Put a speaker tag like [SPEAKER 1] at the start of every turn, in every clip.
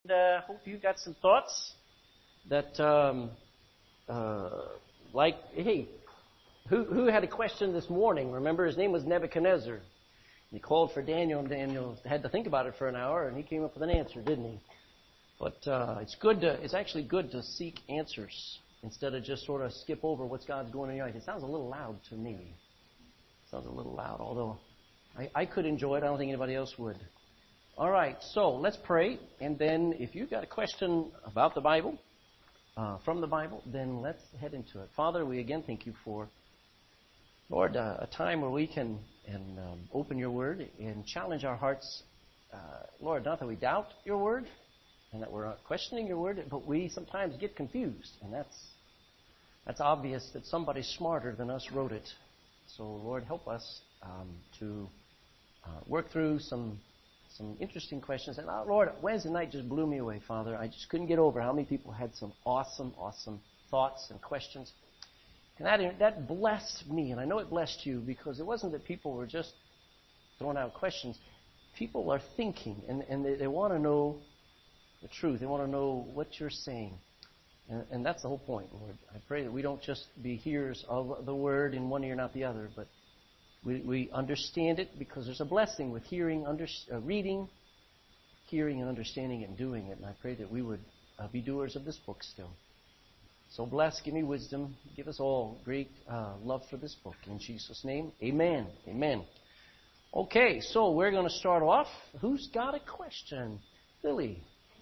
[SPEAKER 1] Hope you got some thoughts that, hey, who had a question this morning? Remember, his name was Nebuchadnezzar. He called for Daniel, and Daniel had to think about it for an hour, and he came up with an answer, didn't he? But it's actually good to seek answers instead of just sort of skip over what's God's going on in your life. It sounds a little loud to me. It sounds a little loud, although I could enjoy it. I don't think anybody else would. All right, so let's pray, and then if you've got a question about the Bible, from the Bible, then let's head into it. Father, we again thank you for, Lord, a time where we can open your word and challenge our hearts. Lord, not that we doubt your word and that we're not questioning your word, but we sometimes get confused, and that's obvious that somebody smarter than us wrote it. So, Lord, help us to work through some interesting questions. And Lord, Wednesday night just blew me away, Father. I just couldn't get over how many people had some awesome thoughts and questions. And that blessed me, and I know it blessed you, because it wasn't that people were just throwing out questions. People are thinking, and they want to know the truth. They want to know what you're saying. And that's the whole point, Lord. I pray that we don't just be hearers of the word in one ear, not the other, but we understand it, because there's a blessing with reading, hearing, and understanding it and doing it. And I pray that we would be doers of this book still. So bless, give me wisdom, give us all great love for this book. In Jesus' name, amen. Amen. Okay, so we're going to start off. Who's got a question? Lily.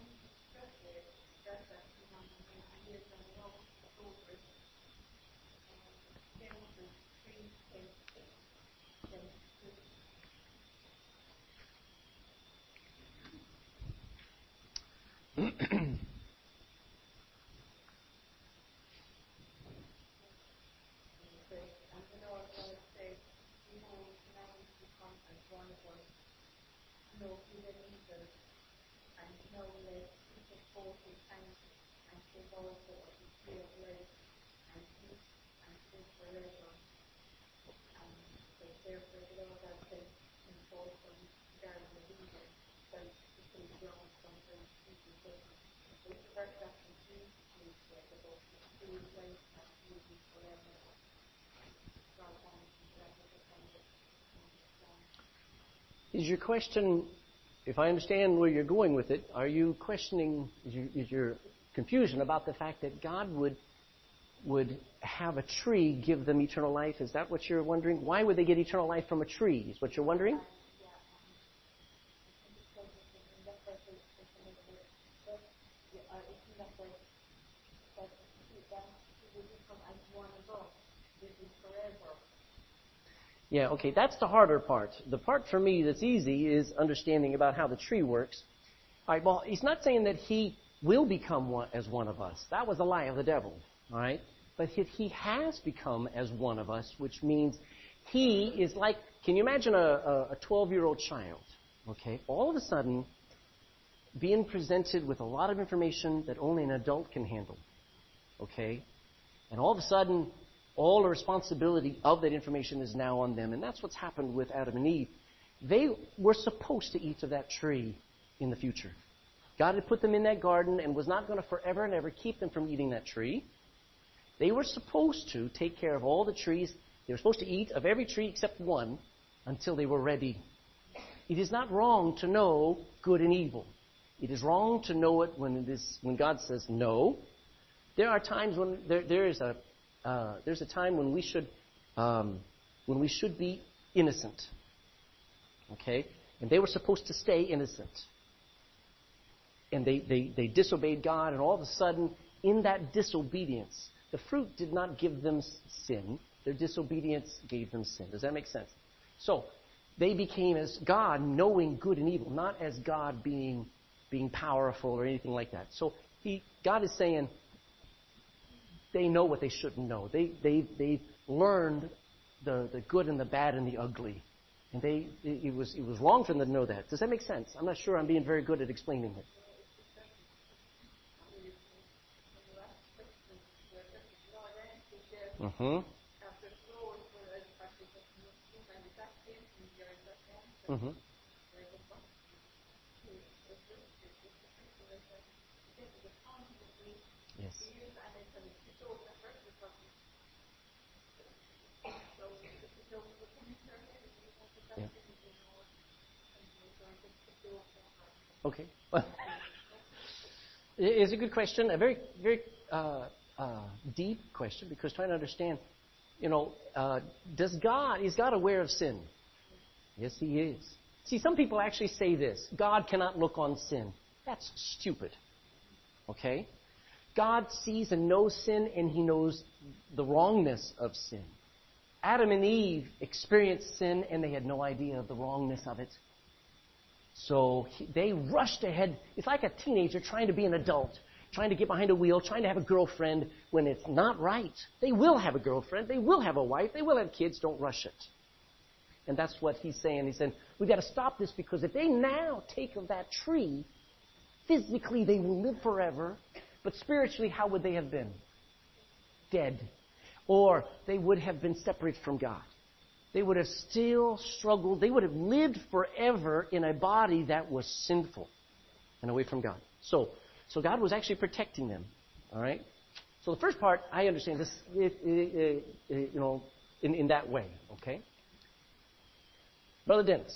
[SPEAKER 1] Is your question, if I understand where you're going with it, are you questioning, is your confusion about the fact that God would have a tree give them eternal life? Is that what you're wondering? Why would they get eternal life from a tree, is what you're wondering? Yeah, okay, that's the harder part. The part for me that's easy is understanding about how the tree works. All right, well, he's not saying that he will become one of us. That was a lie of the devil, all right? But he has become as one of us, which means he is like, can you imagine a 12-year-old child, okay, all of a sudden being presented with a lot of information that only an adult can handle, okay? And all of a sudden, all the responsibility of that information is now on them. And that's what's happened with Adam and Eve. They were supposed to eat of that tree in the future. God had put them in that garden and was not going to forever and ever keep them from eating that tree. They were supposed to take care of all the trees. They were supposed to eat of every tree except one until they were ready. It is not wrong to know good and evil. It is wrong to know it when God says no. There are times when there's a time when we should be innocent, okay? And they were supposed to stay innocent, and they disobeyed God, and all of a sudden, in that disobedience, the fruit did not give them sin. Their disobedience gave them sin. Does that make sense? So they became as God, knowing good and evil, not as God being powerful or anything like that. So God is saying, they know what they shouldn't know. They've learned the good and the bad and the ugly. And it was wrong for them to know that. Does that make sense? I'm not sure I'm being very good at explaining it. Mm-hmm. Mm-hmm. Yes. Yeah. Okay. Well, it's a good question, a very, very deep question, because trying to understand, is God aware of sin? Yes, He is. See, some people actually say this: God cannot look on sin. That's stupid. Okay? God sees and knows sin, and He knows the wrongness of sin. Adam and Eve experienced sin, and they had no idea of the wrongness of it. So they rushed ahead. It's like a teenager trying to be an adult, trying to get behind a wheel, trying to have a girlfriend when it's not right. They will have a girlfriend. They will have a wife. They will have kids. Don't rush it. And that's what He's saying. He said, we've got to stop this, because if they now take of that tree, physically they will live forever, but spiritually, how would they have been? Dead. Or they would have been separated from God. They would have still struggled. They would have lived forever in a body that was sinful and away from God. So God was actually protecting them. All right? So the first part, I understand this, in that way. Okay? Brother Dennis.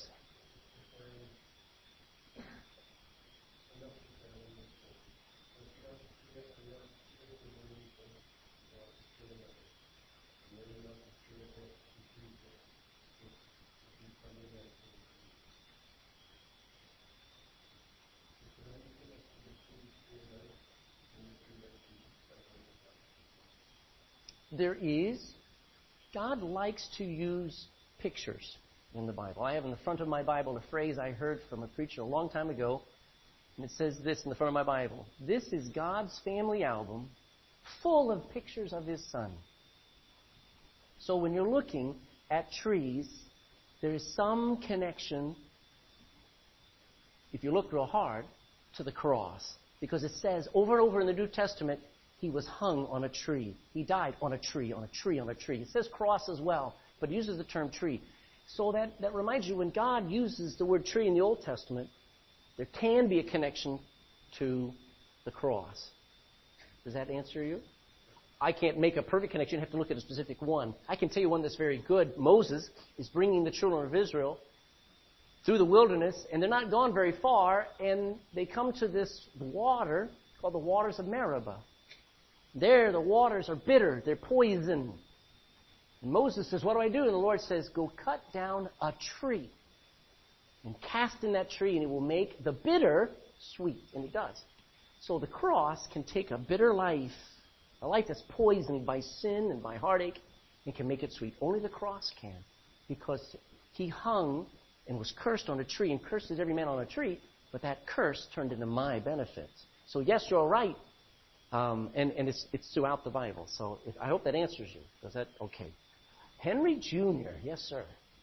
[SPEAKER 1] There is. God likes to use pictures in the Bible. I have in the front of my Bible a phrase I heard from a preacher a long time ago, and it says this in the front of my Bible: "This is God's family album full of pictures of His Son." So when you're looking at trees, there is some connection, if you look real hard, to the cross. Because it says over and over in the New Testament, He was hung on a tree. He died on a tree, on a tree, on a tree. It says cross as well, but it uses the term tree. So that reminds you, when God uses the word tree in the Old Testament, there can be a connection to the cross. Does that answer you? I can't make a perfect connection. You have to look at a specific one. I can tell you one that's very good. Moses is bringing the children of Israel through the wilderness, and they're not gone very far, and they come to this water called the waters of Meribah. There, the waters are bitter. They're poison. And Moses says, what do I do? And the Lord says, go cut down a tree and cast in that tree, and it will make the bitter sweet. And He does. So the cross can take a bitter life, a life that's poisoned by sin and by heartache, and can make it sweet. Only the cross can, because He hung and was cursed on a tree, and cursed is every man on a tree, but that curse turned into my benefit. So yes, you're right. And it's throughout the Bible. So I hope that answers you. Is that okay? Henry Jr., yes, sir.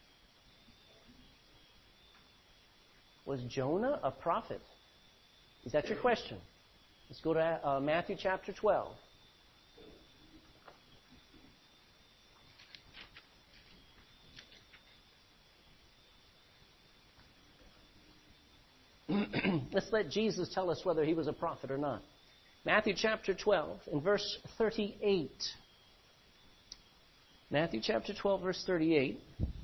[SPEAKER 1] Was Jonah a prophet? Is that your question? Let's go to Matthew chapter 12. Let's let Jesus tell us whether He was a prophet or not. Matthew chapter 12 and verse 38. Matthew chapter 12, verse 38.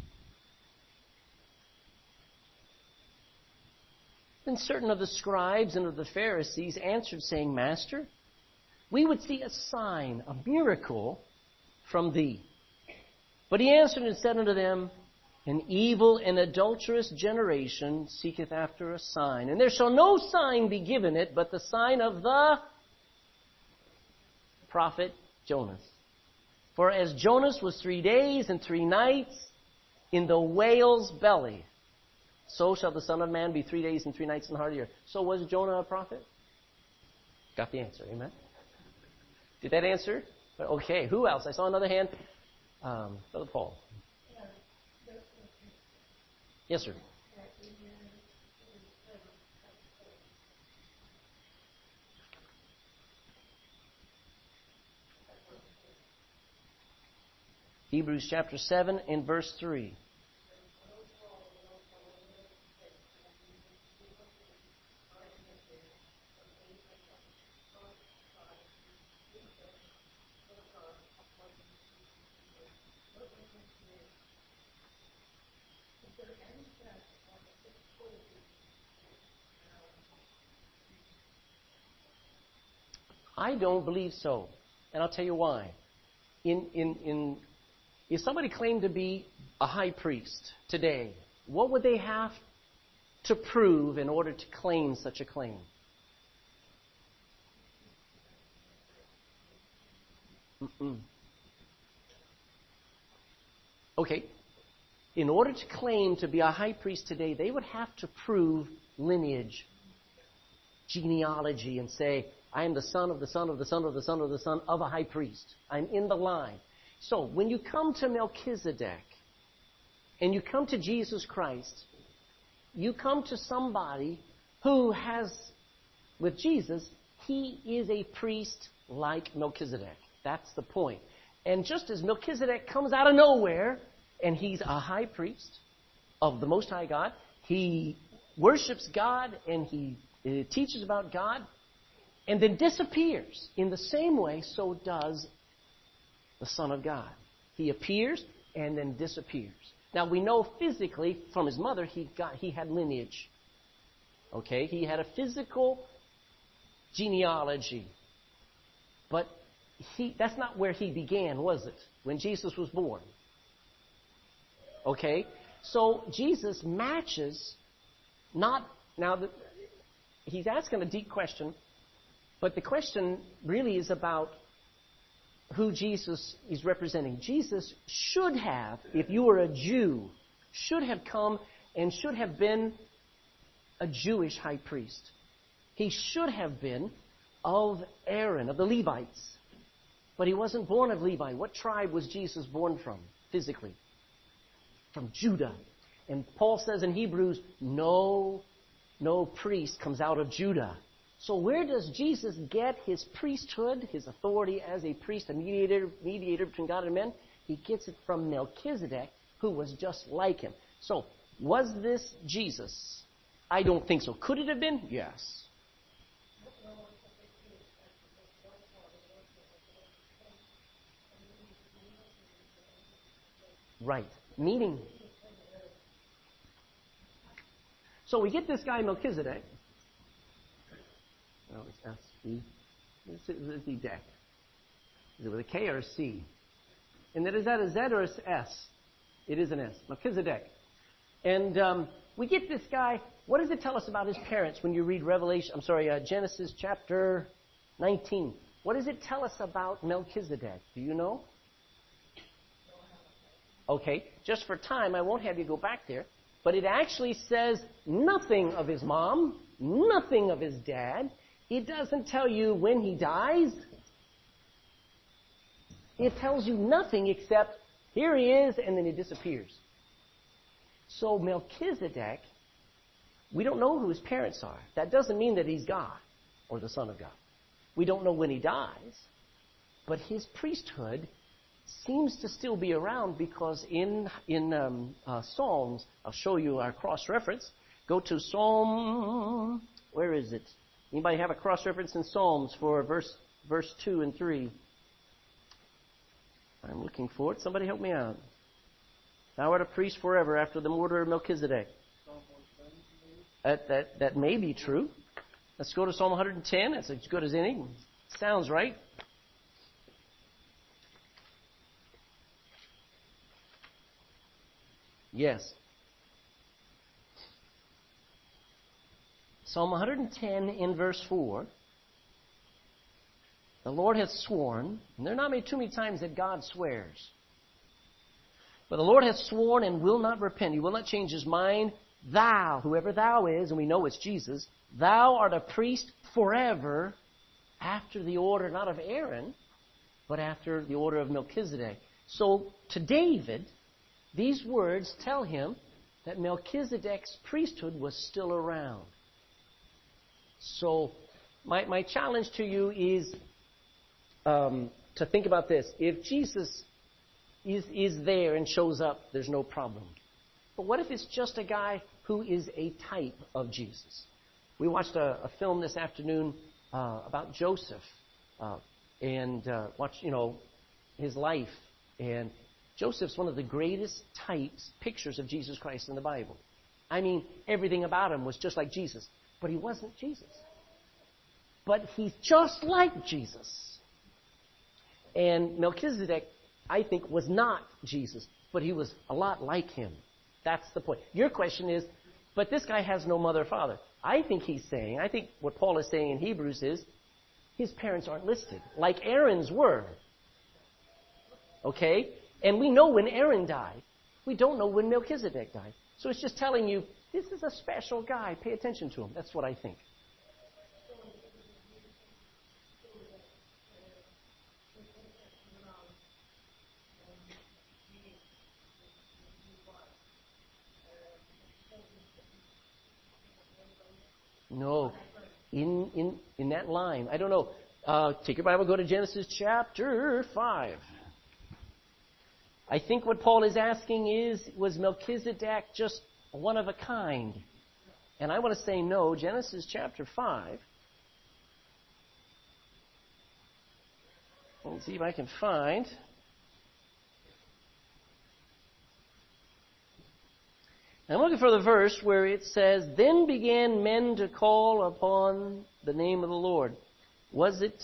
[SPEAKER 1] Then certain of the scribes and of the Pharisees answered, saying, Master, we would see a sign, a miracle from Thee. But He answered and said unto them, An evil and adulterous generation seeketh after a sign, and there shall no sign be given it, but the sign of the prophet Jonas. For as Jonas was 3 days and 3 nights in the whale's belly, so shall the Son of Man be 3 days and 3 nights in the heart of the earth. So was Jonah a prophet? Got the answer, amen? Did that answer? Okay, who else? I saw another hand. Brother Paul. Yes, sir. Hebrews chapter 7 and verse 3. I don't believe so. And I'll tell you why. If somebody claimed to be a high priest today, what would they have to prove in order to claim such a claim? Okay. In order to claim to be a high priest today, they would have to prove lineage, genealogy, and say, I am the son of the son of the son of the son of the son of a high priest. I'm in the line. So when you come to Melchizedek and you come to Jesus Christ, you come to somebody who has, with Jesus, he is a priest like Melchizedek. That's the point. And just as Melchizedek comes out of nowhere, and he's a high priest of the Most High God, he worships God and he teaches about God, and then disappears. In the same way, so does the Son of God. He appears and then disappears. Now we know physically from his mother he had lineage. Okay, he had a physical genealogy, but that's not where he began, was it? When Jesus was born. Okay, so Jesus matches he's asking a deep question, but the question really is about who Jesus is representing. Jesus should have, if you were a Jew, should have come and should have been a Jewish high priest. He should have been of Aaron, of the Levites. But he wasn't born of Levi. What tribe was Jesus born from, physically? From Judah. And Paul says in Hebrews, no priest comes out of Judah. So where does Jesus get his priesthood, his authority as a priest, a mediator between God and men? He gets it from Melchizedek, who was just like him. So, was this Jesus? I don't think so. Could it have been? Yes. Right. Meaning. So we get this guy Melchizedek. No, it's S-E. It's the deck. Is it with a K or a C? And then is that a Z or an S? It is an S. Melchizedek. And we get this guy. What does it tell us about his parents when you read Genesis chapter 19? What does it tell us about Melchizedek? Do you know? Okay, just for time, I won't have you go back there. But it actually says nothing of his mom, nothing of his dad. It doesn't tell you when he dies. It tells you nothing except here he is, and then he disappears. So Melchizedek, we don't know who his parents are. That doesn't mean that he's God or the Son of God. We don't know when he dies. But his priesthood seems to still be around because in Psalms, I'll show you our cross-reference. Go to Psalm, where is it? Anybody have a cross-reference in Psalms for verse 2 and 3? I'm looking for it. Somebody help me out. Thou art a priest forever after the order of Melchizedek. That may be true. Let's go to Psalm 110. That's as good as any. Sounds right. Yes. Psalm 110 in verse 4. The Lord hath sworn, and there are not too many times that God swears. But the Lord hath sworn and will not repent. He will not change his mind. Thou, whoever thou is, and we know it's Jesus, thou art a priest forever after the order not of Aaron, but after the order of Melchizedek. So to David, these words tell him that Melchizedek's priesthood was still around. So my challenge to you is to think about this. If Jesus is there and shows up, there's no problem. But what if it's just a guy who is a type of Jesus? We watched a film this afternoon about Joseph and watched, his life. And Joseph's one of the greatest pictures of Jesus Christ in the Bible. I mean, everything about him was just like Jesus. But he wasn't Jesus. But he's just like Jesus. And Melchizedek, I think, was not Jesus. But he was a lot like him. That's the point. Your question is, but this guy has no mother or father. I think what Paul is saying in Hebrews is, his parents aren't listed, like Aaron's were. Okay? And we know when Aaron died. We don't know when Melchizedek died. So it's just telling you, this is a special guy. Pay attention to him. That's what I think. No. In that line. I don't know. Take your Bible, go to Genesis chapter 5. I think what Paul is asking is, was Melchizedek just one of a kind? And I want to say no. Genesis chapter 5. Let's see if I can find. I'm looking for the verse where it says, then began men to call upon the name of the Lord. Was it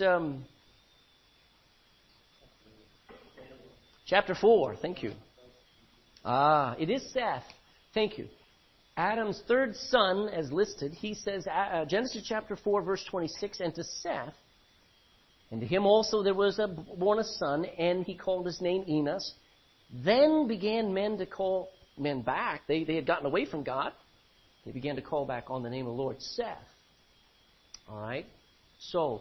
[SPEAKER 1] chapter 4? Thank you. It is Seth. Thank you. Adam's third son, as listed, he says, Genesis chapter 4, verse 26, and to Seth, and to him also there was born a son, and he called his name Enos. Then began men to call men back. They had gotten away from God. They began to call back on the name of the Lord, Seth. All right? So,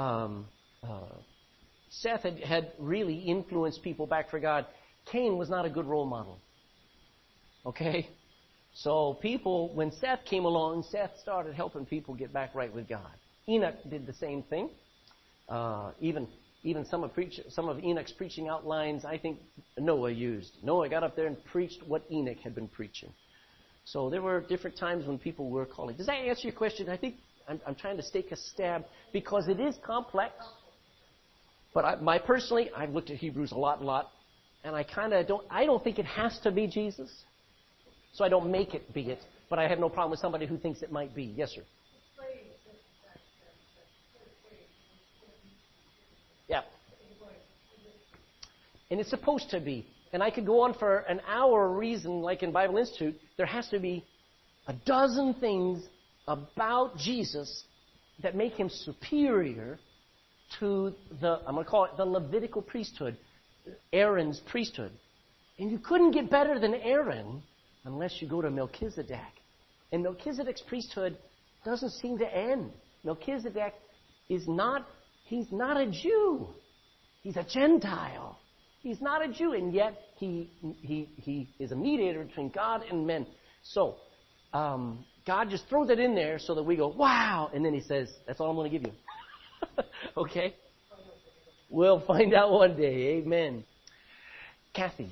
[SPEAKER 1] Seth had really influenced people back for God. Cain was not a good role model. Okay? So people, when Seth came along, Seth started helping people get back right with God. Enoch did the same thing. Even some of Enoch's preaching outlines, I think Noah used. Noah got up there and preached what Enoch had been preaching. So there were different times when people were calling. Does that answer your question? I think I'm trying to stake a stab because it is complex. But I've looked at Hebrews a lot, and I don't think it has to be Jesus. So I don't make it be it. But I have no problem with somebody who thinks it might be. Yes, sir. Yeah. And it's supposed to be. And I could go on for an hour reason, like in Bible Institute, there has to be a dozen things about Jesus that make him superior to I'm going to call it the Levitical priesthood, Aaron's priesthood. And you couldn't get better than Aaron unless you go to Melchizedek. And Melchizedek's priesthood doesn't seem to end. Melchizedek he's not a Jew. He's a Gentile. He's not a Jew, and yet he is a mediator between God and men. So, God just throws it in there so that we go, wow, and then he says, that's all I'm going to give you. Okay? We'll find out one day. Amen. Kathy.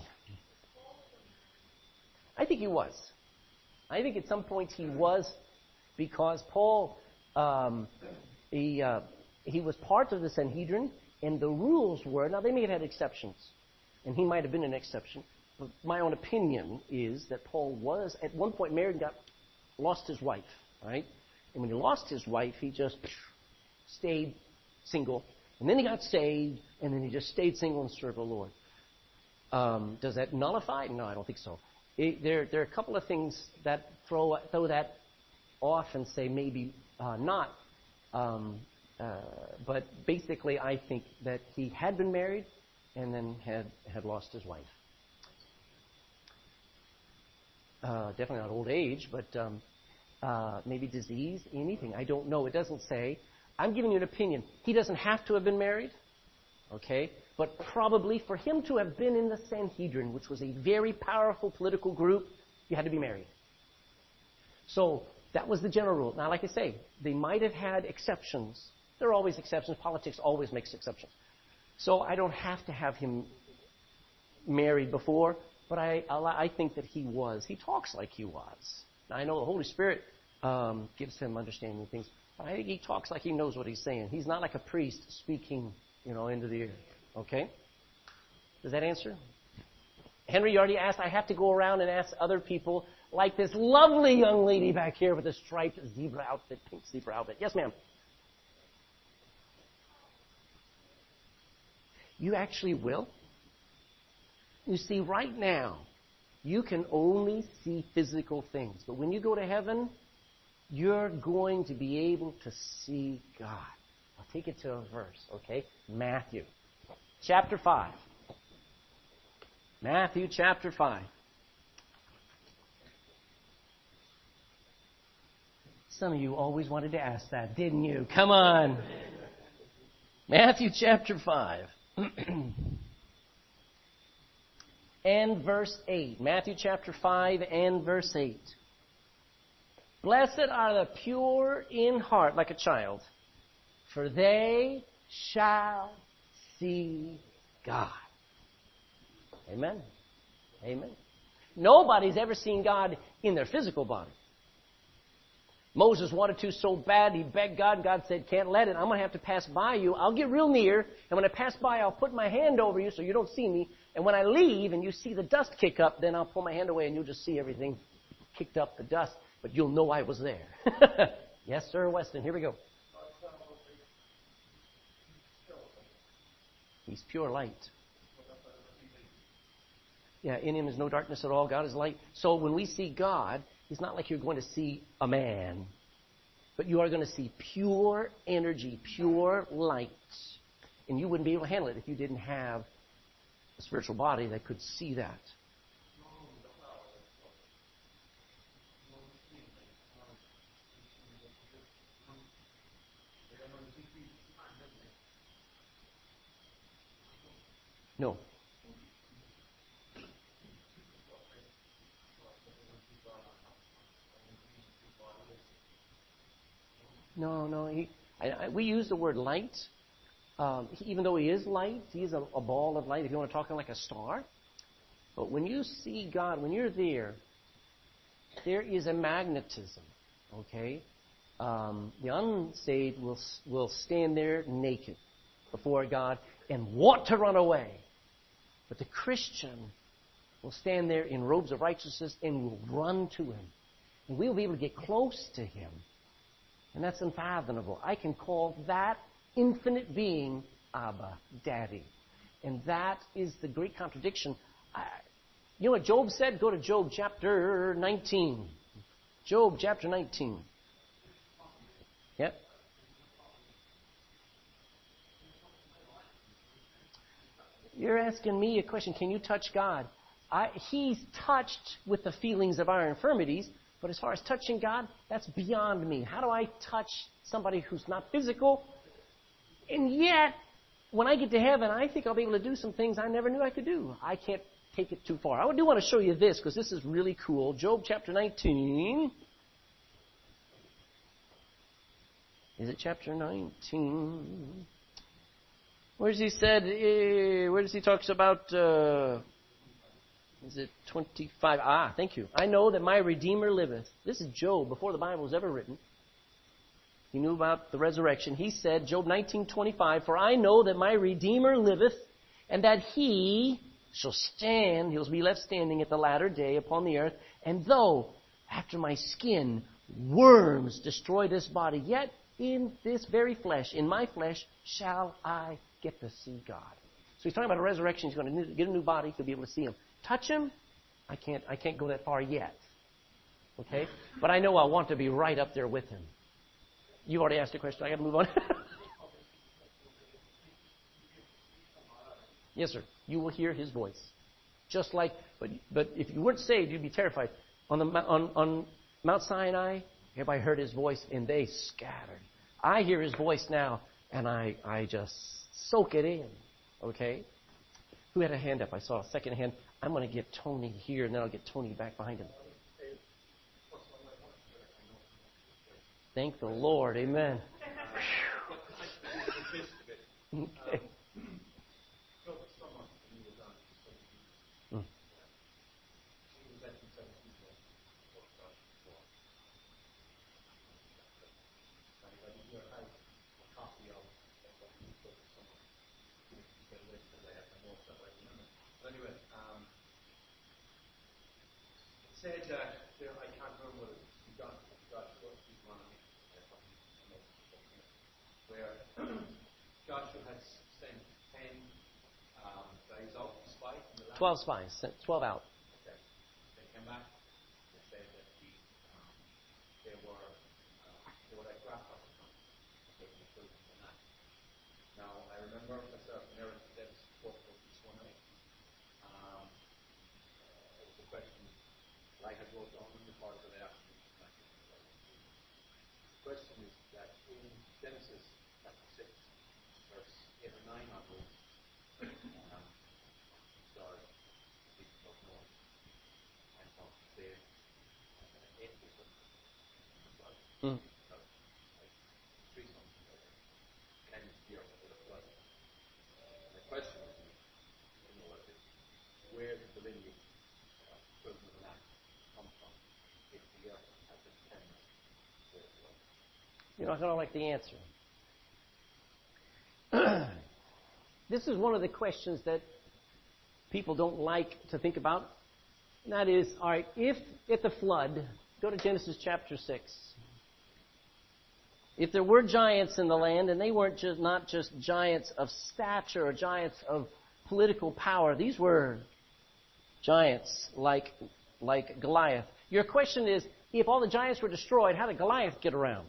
[SPEAKER 1] I think he was. I think at some point he was, because Paul, he was part of the Sanhedrin, and the rules were, now they may have had exceptions, and he might have been an exception, but my own opinion is that Paul was, at one point married and lost his wife, right? And when he lost his wife, he just stayed single, and then he got saved, and then he just stayed single and served the Lord. Does that nullify? No, I don't think so. There are a couple of things that throw that off and say maybe not. But basically, I think that he had been married and then had lost his wife. Definitely not old age, but maybe disease, anything. I don't know. It doesn't say. I'm giving you an opinion. He doesn't have to have been married, okay? But probably for him to have been in the Sanhedrin, which was a very powerful political group, you had to be married. So that was the general rule. Now, like I say, they might have had exceptions. There are always exceptions. Politics always makes exceptions. So I don't have to have him married before, but I think that he was. He talks like he was. Now, I know the Holy Spirit gives him understanding of things, but I think he talks like he knows what he's saying. He's not like a priest speaking, into the air. Okay? Does that answer? Henry, you already asked. I have to go around and ask other people, like this lovely young lady back here with a striped zebra outfit, pink zebra outfit. Yes, ma'am. You actually will? You see, right now, you can only see physical things. But when you go to heaven, you're going to be able to see God. I'll take it to a verse, okay? Matthew chapter 5. Matthew chapter 5. Some of you always wanted to ask that, didn't you? Come on. Matthew chapter 5. And verse 8. Matthew chapter 5 and verse 8. Blessed are the pure in heart, like a child, for they shall see God. Amen. Amen. Nobody's ever seen God in their physical body. Moses wanted to so bad, he begged God. God said, can't let it. I'm going to have to pass by you. I'll get real near, and when I pass by, I'll put my hand over you so you don't see me. And when I leave and you see the dust kick up, then I'll pull my hand away and you'll just see everything kicked up, the dust. But you'll know I was there. Yes, sir, Weston. Here we go. He's pure light. Yeah, in him is no darkness at all. God is light. So when we see God, it's not like you're going to see a man, but you are going to see pure energy, pure light. And you wouldn't be able to handle it if you didn't have a spiritual body that could see that. No. No. We use the word light. Even though he is light, he is a ball of light, if you want to talk like a star. But when you see God, when you're there is a magnetism, okay? The unsaved will stand there naked before God and want to run away. But the Christian will stand there in robes of righteousness and will run to him. And we'll be able to get close to him. And that's unfathomable. I can call that infinite being Abba, Daddy. And that is the great contradiction. You know what Job said? Go to Job chapter 19. Job chapter 19. Yep. You're asking me a question. Can you touch God? He's touched with the feelings of our infirmities, but as far as touching God, that's beyond me. How do I touch somebody who's not physical? And yet, when I get to heaven, I think I'll be able to do some things I never knew I could do. I can't take it too far. I do want to show you this, because this is really cool. Job chapter 19. Is it chapter 19? Where does he said? Where does he talks about? Is it 25? Thank you. I know that my Redeemer liveth. This is Job before the Bible was ever written. He knew about the resurrection. He said, Job 19:25, for I know that my Redeemer liveth, and that he shall stand. He'll be left standing at the latter day upon the earth. And though after my skin worms destroy this body, yet in this very flesh, in my flesh, shall I get to see God. So he's talking about a resurrection. He's going to get a new body to be able to see him. Touch him? I can't go that far yet. Okay? But I know I want to be right up there with him. You already asked a question. I got to move on. Yes, sir. You will hear his voice. Just like, but if you weren't saved, you'd be terrified. On Mount Sinai, everybody heard his voice and they scattered. I hear his voice now and I just soak it in. Okay? Who had a hand up? I saw a second hand. I'm going to get Tony here and then I'll get Tony back behind him. Thank the Lord. Amen. Okay.
[SPEAKER 2] said that there, I can't remember what it was, Joshua, where Joshua had sent 10 guys out to spy in the land.
[SPEAKER 1] 12 spies, sent 12 out.
[SPEAKER 2] Okay. They came back. They said that they were like grasshoppers. They were the children of the land. Now I remember myself, Mary said spoke about this one night. It was a question like I wrote down in the part that I asked you. The question is that in Genesis chapter 6, verse 8 or 9 onwards, God speaks about Noah and how to save 8 people from the flood. Like 3 sons and the earth with a flood. The question is, where did the lineage of children of the land come from if the earth has been cleansed with a flood?
[SPEAKER 1] You're not going to like the answer. This is one of the questions that people don't like to think about. And that is, all right, if at the flood, go to Genesis chapter 6. If there were giants in the land, and they weren't not just giants of stature or giants of political power, these were giants like Goliath. Your question is, if all the giants were destroyed, how did Goliath get around?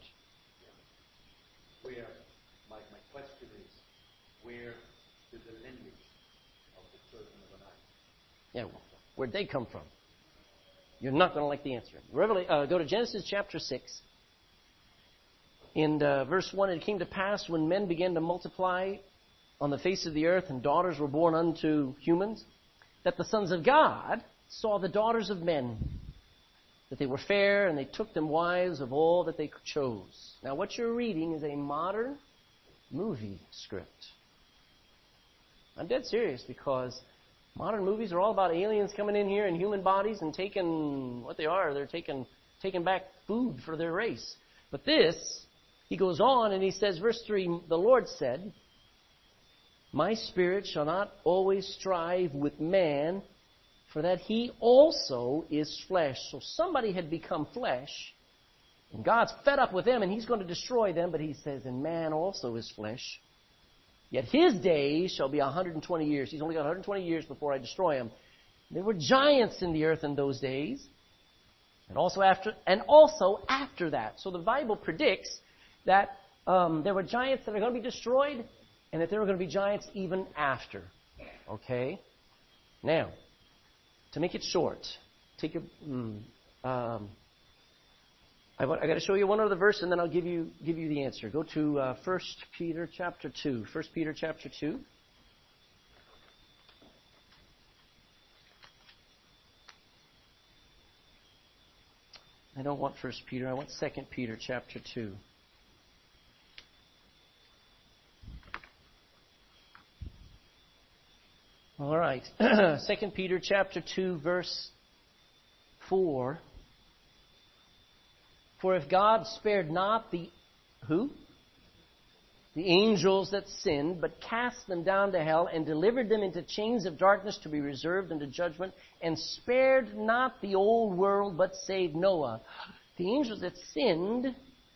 [SPEAKER 2] My question is, where did the lineage of the children of the land?
[SPEAKER 1] Yeah, where'd they come from? You're not going to like the answer. Go to Genesis chapter 6. In verse 1, it came to pass when men began to multiply on the face of the earth and daughters were born unto humans, that the sons of God saw the daughters of men, that they were fair, and they took them wives of all that they chose. Now what you're reading is a modern movie script. I'm dead serious, because modern movies are all about aliens coming in here in human bodies and taking what they are. They're taking back food for their race. But this, he goes on and he says, verse 3, the Lord said, my spirit shall not always strive with man, for that he also is flesh. So somebody had become flesh, and God's fed up with them, and he's going to destroy them. But he says, and man also is flesh. Yet his days shall be 120 years. He's only got 120 years before I destroy him. There were giants in the earth in those days, and also after that. So the Bible predicts that there were giants that are going to be destroyed, and that there were going to be giants even after. Okay? Now, to make it short, I got to show you one other verse, and then I'll give you the answer. Go to 1 Peter chapter 2. 1 Peter chapter 2. I don't want 1 Peter. I want 2 Peter chapter 2. All right. 2 Peter chapter 2, verse 4. For if God spared not the angels that sinned, but cast them down to hell and delivered them into chains of darkness to be reserved unto judgment, and spared not the old world, but saved Noah. The angels that sinned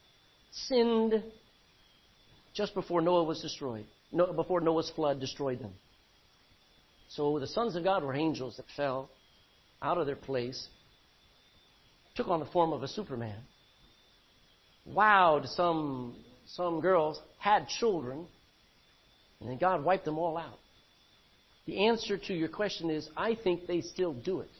[SPEAKER 1] just before Noah was destroyed. Before Noah's flood destroyed them. So the sons of God were angels that fell out of their place, took on the form of a Superman, wowed some girls, had children, and then God wiped them all out. The answer to your question is, I think they still do it.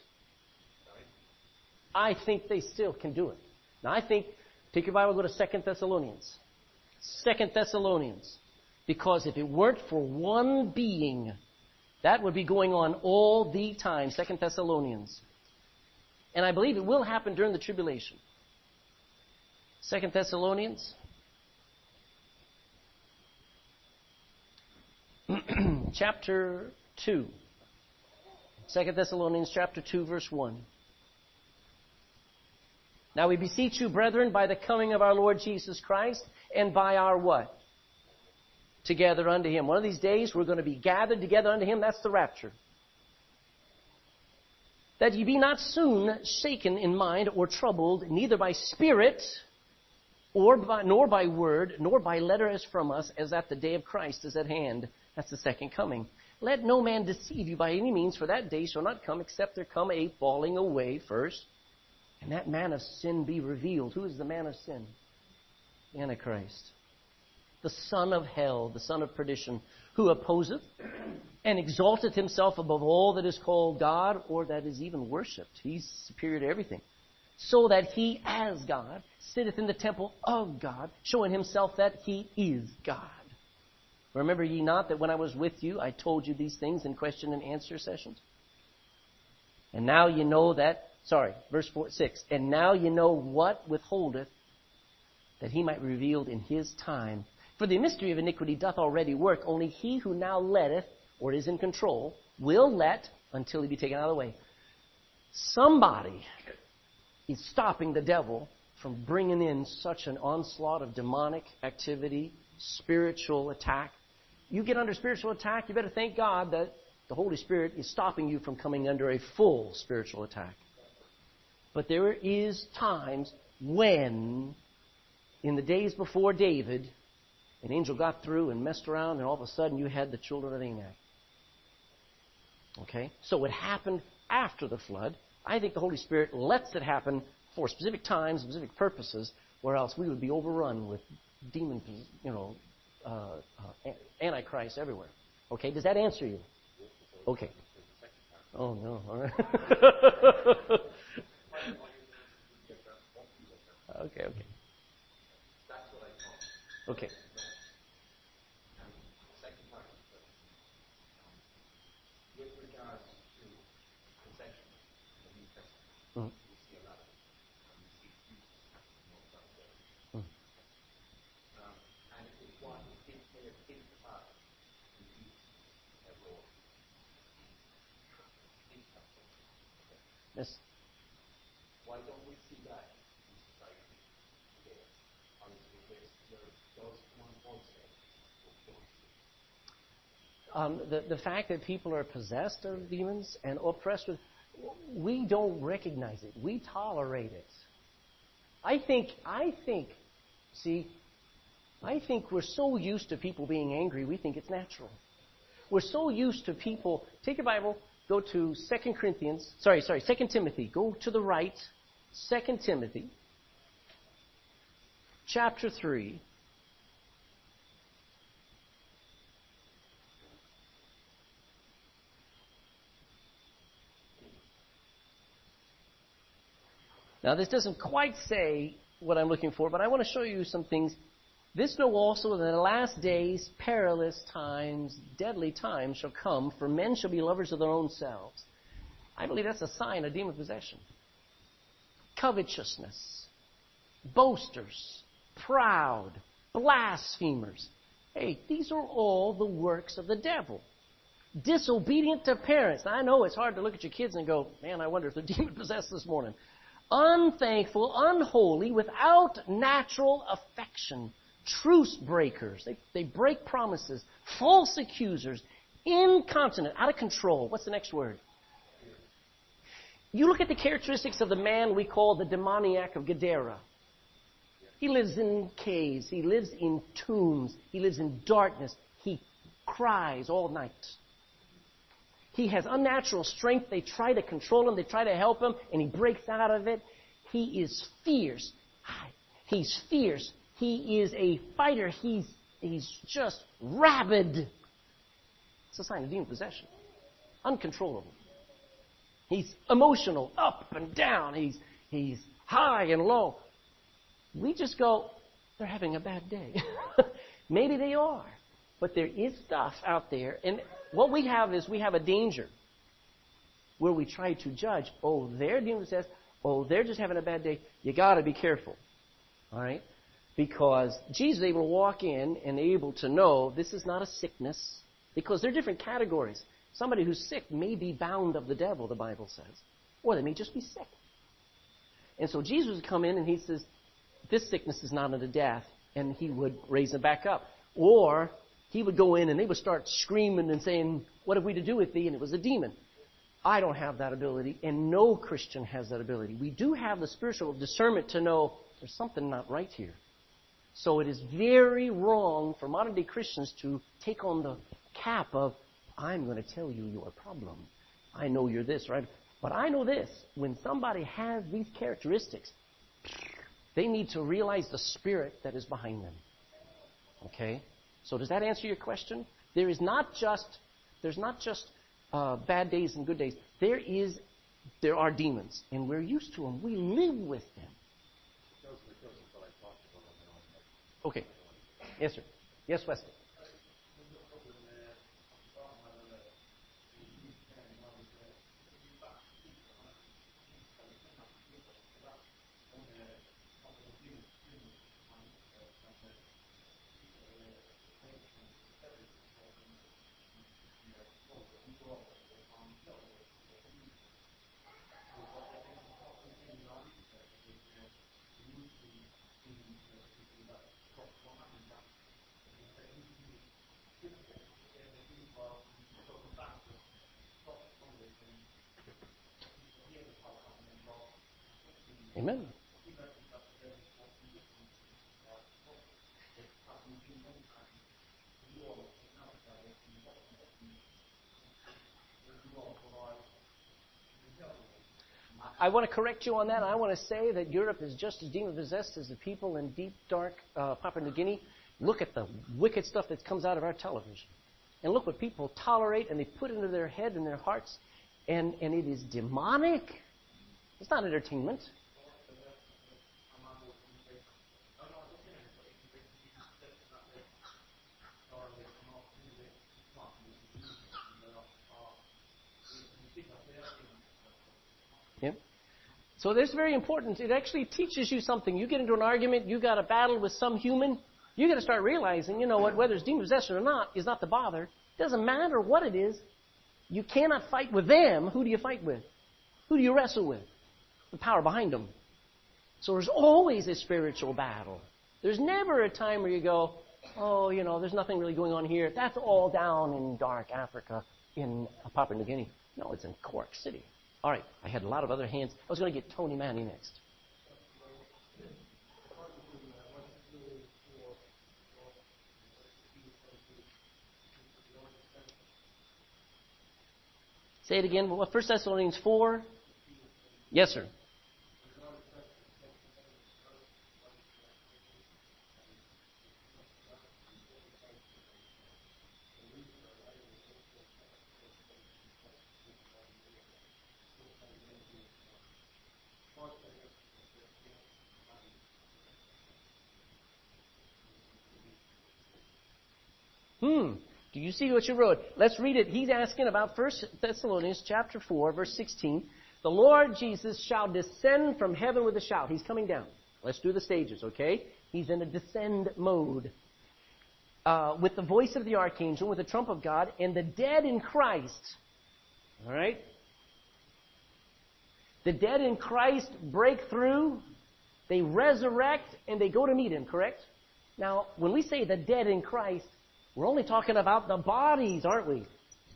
[SPEAKER 1] I think they still can do it. Now take your Bible, go to 2 Thessalonians. 2 Thessalonians. Because if it weren't for one being, that would be going on all the time. 2 Thessalonians. And I believe it will happen during the tribulation. 2 Thessalonians. Chapter 2. 2 Thessalonians chapter 2, verse 1. Now we beseech you, brethren, by the coming of our Lord Jesus Christ, and by our what? Together unto him. One of these days we're going to be gathered together unto him. That's the rapture. that ye be not soon shaken in mind or troubled, neither by spirit, nor by word, nor by letter as from us, as at the day of Christ is at hand. That's the second coming. Let no man deceive you by any means, for that day shall not come, except there come a falling away first, and that man of sin be revealed. Who is the man of sin? The Antichrist. The son of hell, the son of perdition, who opposeth and exalteth himself above all that is called God, or that is even worshipped. He's superior to everything. So that he, as God, sitteth in the temple of God, showing himself that he is God. Remember ye not that when I was with you, I told you these things in question and answer sessions? And now you know that, verse 6, and now you know what withholdeth, that he might be revealed in his time. For the mystery of iniquity doth already work, only he who now letteth, or is in control, will let until he be taken out of the way. Somebody is stopping the devil from bringing in such an onslaught of demonic activity, spiritual attack. You get under spiritual attack, you better thank God that the Holy Spirit is stopping you from coming under a full spiritual attack. But there is times when, in the days before David, an angel got through and messed around, and all of a sudden you had the children of Anak. Okay? So it happened after the flood. I think the Holy Spirit lets it happen for specific times, specific purposes, or else we would be overrun with demon, Antichrist everywhere. Okay? Does that answer you? Okay. Oh, no. All right. Okay. Okay.
[SPEAKER 2] With regards to conception in the New Testament,
[SPEAKER 1] Mm.
[SPEAKER 2] we see a lot of it. We see Jesus happening all about there. And it's what it play a big part in Jesus' role.
[SPEAKER 1] Yes.
[SPEAKER 2] Why don't we see that in society today? Or is it because those come on board say,
[SPEAKER 1] The fact that people are possessed of demons and oppressed with, we don't recognize it. We tolerate it. I think we're so used to people being angry, we think it's natural. We're so used to people, take your Bible, go to 2 Timothy, go to the right, 2 Timothy, chapter 3. Now, this doesn't quite say what I'm looking for, but I want to show you some things. This know also that in the last days, perilous times, deadly times shall come, for men shall be lovers of their own selves. I believe that's a sign of demon possession. Covetousness, boasters, proud, blasphemers. Hey, these are all the works of the devil. Disobedient to parents. Now, I know it's hard to look at your kids and go, man, I wonder if they're demon possessed this morning. Unthankful, unholy, without natural affection, truce breakers. They break promises, false accusers, incontinent, out of control. What's the next word? You look at the characteristics of the man we call the demoniac of Gadara. He lives in caves. He lives in tombs. He lives in darkness. He cries all night. He has unnatural strength. They try to control him. They try to help him, and he breaks out of it. He is fierce. He's fierce. He is a fighter. He's just rabid. It's a sign of demon possession. Uncontrollable. He's emotional, up and down. He's high and low. We just go, they're having a bad day. Maybe they are. But there is stuff out there. And what we have is we have a danger where we try to judge, oh, they're demon possessed. Oh, they're just having a bad day. You got to be careful. All right? Because Jesus is able to walk in and able to know this is not a sickness. Because there are different categories. Somebody who's sick may be bound of the devil, the Bible says. Or they may just be sick. And so Jesus would come in and he says, this sickness is not unto death. And he would raise them back up. Or he would go in and they would start screaming and saying, what have we to do with thee? And it was a demon. I don't have that ability, and no Christian has that ability. We do have the spiritual discernment to know there's something not right here. So it is very wrong for modern-day Christians to take on the cap of, I'm going to tell you your problem. I know you're this, right? But I know this. When somebody has these characteristics, they need to realize the spirit that is behind them. Okay? So does that answer your question? There's not just bad days and good days. There are demons, and we're used to them. We live with them. Okay. Yes, sir. Yes, Wesley. Amen. I want to correct you on that. I want to say that Europe is just as demon-possessed as the people in deep, dark Papua New Guinea. Look at the wicked stuff that comes out of our television. And look what people tolerate and they put into their head and their hearts. And it is demonic. It's not entertainment. Yeah. So this is very important. It actually teaches you something. You get into an argument, you got a battle with some human, you got to start realizing, you know what, whether it's demon possession or not is not the bother. It doesn't matter what it is. You cannot fight with them. Who do you fight with? Who do you wrestle with? The power behind them. So there's always a spiritual battle. There's never a time where you go, oh, you know, there's nothing really going on here. That's all down in dark Africa in Papua New Guinea. No, it's in Cork City. All right, I had a lot of other hands. I was going to get Tony Manny next. Say it again. 1 Thessalonians 4. Yes, sir. Do you see what you wrote? Let's read it. He's asking about 1 Thessalonians chapter 4, verse 16. The Lord Jesus shall descend from heaven with a shout. He's coming down. Let's do the stages, okay? He's in a descend mode. With the voice of the archangel, with the trump of God, and the dead in Christ. All right? The dead in Christ break through, they resurrect, and they go to meet Him, correct? Now, when we say the dead in Christ, we're only talking about the bodies, aren't we?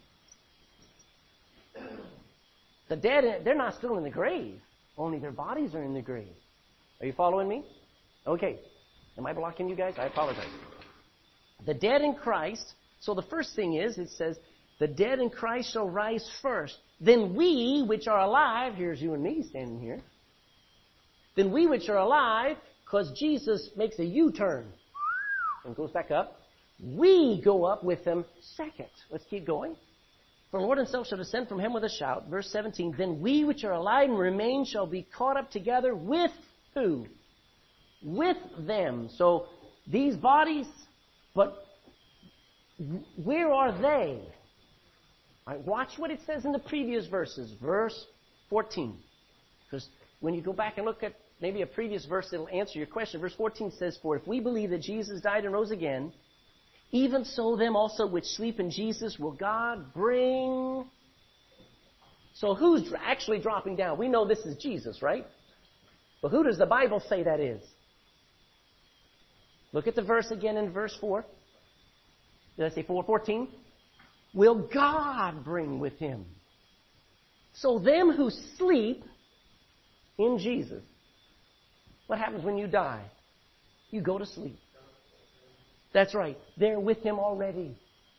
[SPEAKER 1] The dead, they're not still in the grave. Only their bodies are in the grave. Are you following me? Okay. Am I blocking you guys? I apologize. The dead in Christ. So the first thing is, it says, the dead in Christ shall rise first. Then we, which are alive, here's you and me standing here. Then we, which are alive, because Jesus makes a U-turn and goes back up, we go up with Him second. Let's keep going. For the Lord Himself shall descend from heaven with a shout. Verse 17, then we which are alive and remain shall be caught up together with who? With them. So these bodies, but where are they? All right, watch what it says in the previous verses. Verse 14. Because when you go back and look at maybe a previous verse, it'll answer your question. Verse 14 says, for if we believe that Jesus died and rose again, even so them also which sleep in Jesus will God bring. So who's actually dropping down? We know this is Jesus, right? But who does the Bible say that is? Look at the verse again in verse 4. Did I say 4:14? Will God bring with Him? So them who sleep in Jesus, what happens when you die? You go to sleep. That's right. They're with Him already.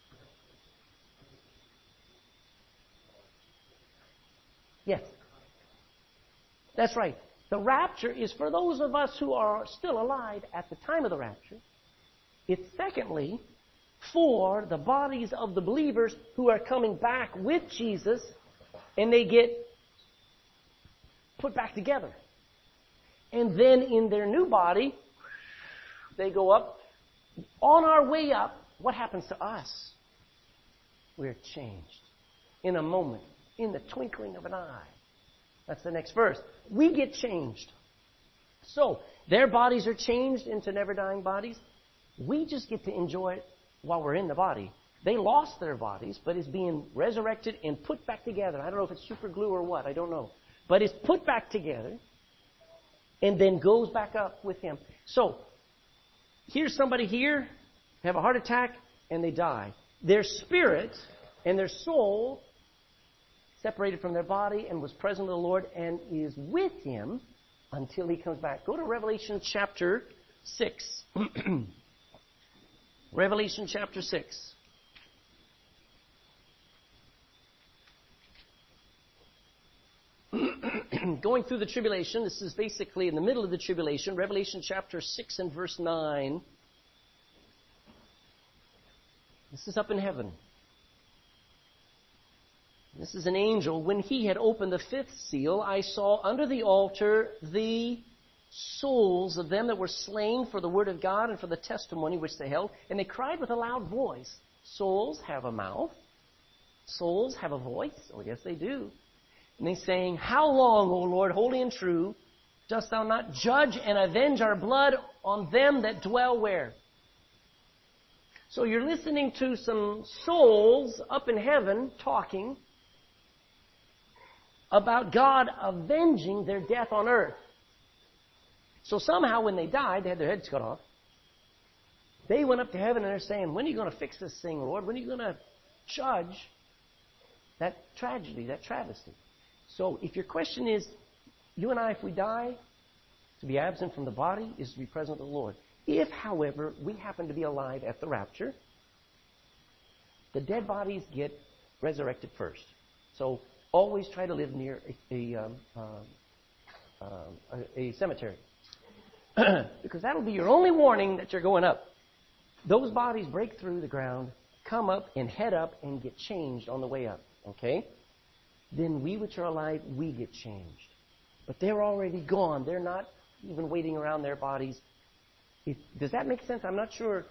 [SPEAKER 1] Yes. That's right. The rapture is for those of us who are still alive at the time of the rapture. It's secondly for the bodies of the believers who are coming back with Jesus, and they get put back together. And then in their new body, they go up. On our way up, what happens to us? We're changed in a moment, in the twinkling of an eye. That's the next verse. We get changed. So, their bodies are changed into never-dying bodies. We just get to enjoy it while we're in the body. They lost their bodies, but it's being resurrected and put back together. I don't know if it's super glue or what. I don't know. But it's put back together and then goes back up with Him. So, here's somebody here, have a heart attack, and they die. Their spirit and their soul separated from their body and was present with the Lord and is with Him until He comes back. Go to Revelation chapter 6. Revelation chapter 6. Going through the tribulation, this is basically in the middle of the tribulation, Revelation chapter 6 and verse 9. This is up in heaven. This is an angel. When he had opened the fifth seal, I saw under the altar the souls of them that were slain for the word of God and for the testimony which they held. And they cried with a loud voice, souls have a mouth? Souls have a voice? Oh, yes, they do. And they saying, how long, O Lord, holy and true, dost thou not judge and avenge our blood on them that dwell where? So you're listening to some souls up in heaven talking about God avenging their death on earth. So somehow when they died, they had their heads cut off. They went up to heaven and they're saying, when are you going to fix this thing, Lord? When are you going to judge that tragedy, that travesty? So if your question is, you and I, if we die, to be absent from the body is to be present with the Lord. If, however, we happen to be alive at the rapture, the dead bodies get resurrected first. So always try to live near a cemetery. Because that'll be your only warning that you're going up. Those bodies break through the ground, come up and head up and get changed on the way up. Okay? Then we which are alive, we get changed. But they're already gone. They're not even waiting around their bodies. Does that make sense? I'm not sure.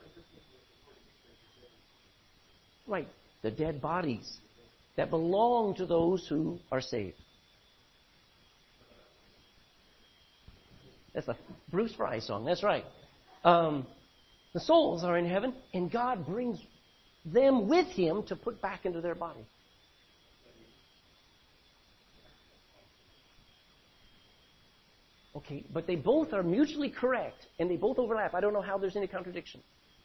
[SPEAKER 1] Right. The dead bodies that belong to those who are saved. That's a Bruce Fry song. That's right. The souls are in heaven, and God brings them with Him to put back into their body. Okay, but they both are mutually correct, and they both overlap. I don't know how there's any contradiction.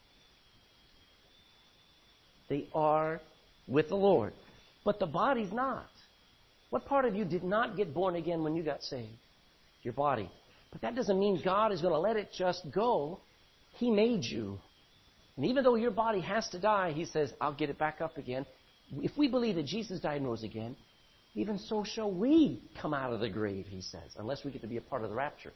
[SPEAKER 1] They are with the Lord. But the body's not. What part of you did not get born again when you got saved? Your body. But that doesn't mean God is going to let it just go. He made you. And even though your body has to die, He says, I'll get it back up again. If we believe that Jesus died and rose again, even so shall we come out of the grave, He says, unless we get to be a part of the rapture.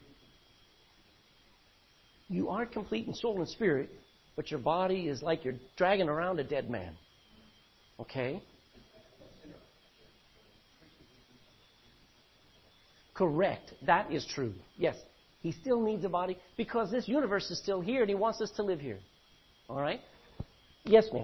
[SPEAKER 1] You aren't complete in soul and spirit, but your body is like you're dragging around a dead man. Okay? Correct. That is true. Yes. He still needs a body because this universe is still here and He wants us to live here. All right? Yes, ma'am.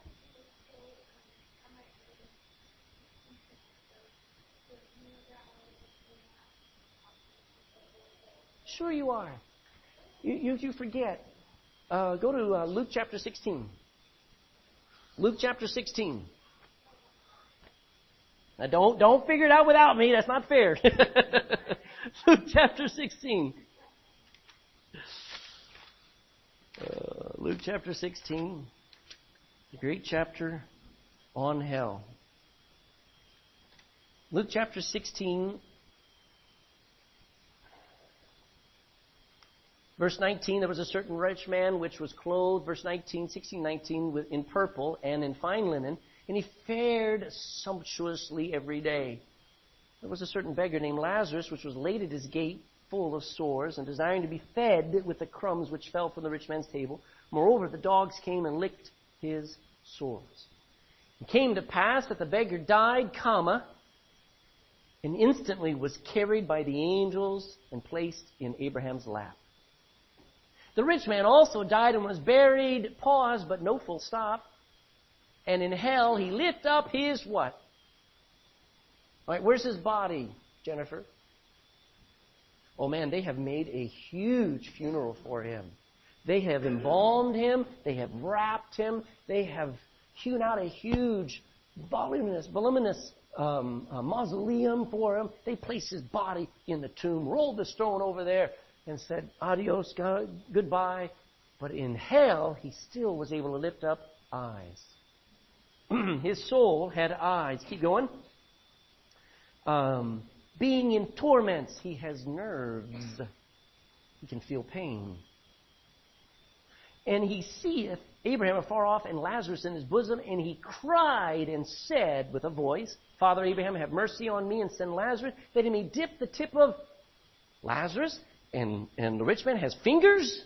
[SPEAKER 1] Sure you are. You forget. Go to Luke chapter 16. Luke chapter 16. Now don't figure it out without me. That's not fair. Luke chapter 16. Luke chapter 16. The great chapter on hell. Luke chapter 16, verse 19, there was a certain rich man which was clothed, verse 19, 16, 19, in purple and in fine linen, and he fared sumptuously every day. There was a certain beggar named Lazarus, which was laid at his gate, full of sores, and desiring to be fed with the crumbs which fell from the rich man's table. Moreover, the dogs came and licked his sores. It came to pass that the beggar died, and instantly was carried by the angels and placed in Abraham's lap. The rich man also died and was buried, but no full stop. And in hell he lift up his what? All right, where's his body, Jennifer? Oh man, they have made a huge funeral for him. They have embalmed him. They have wrapped him. They have hewn out a huge, voluminous mausoleum for him. They placed his body in the tomb, rolled the stone over there, and said, adios, God, goodbye. But in hell, he still was able to lift up eyes. His soul had eyes. Keep going. Being in torments, he has nerves. He can feel pain. And he seeth Abraham afar off and Lazarus in his bosom, and he cried and said with a voice, Father Abraham, have mercy on me and send Lazarus, that he may dip the tip of Lazarus. And the rich man has fingers.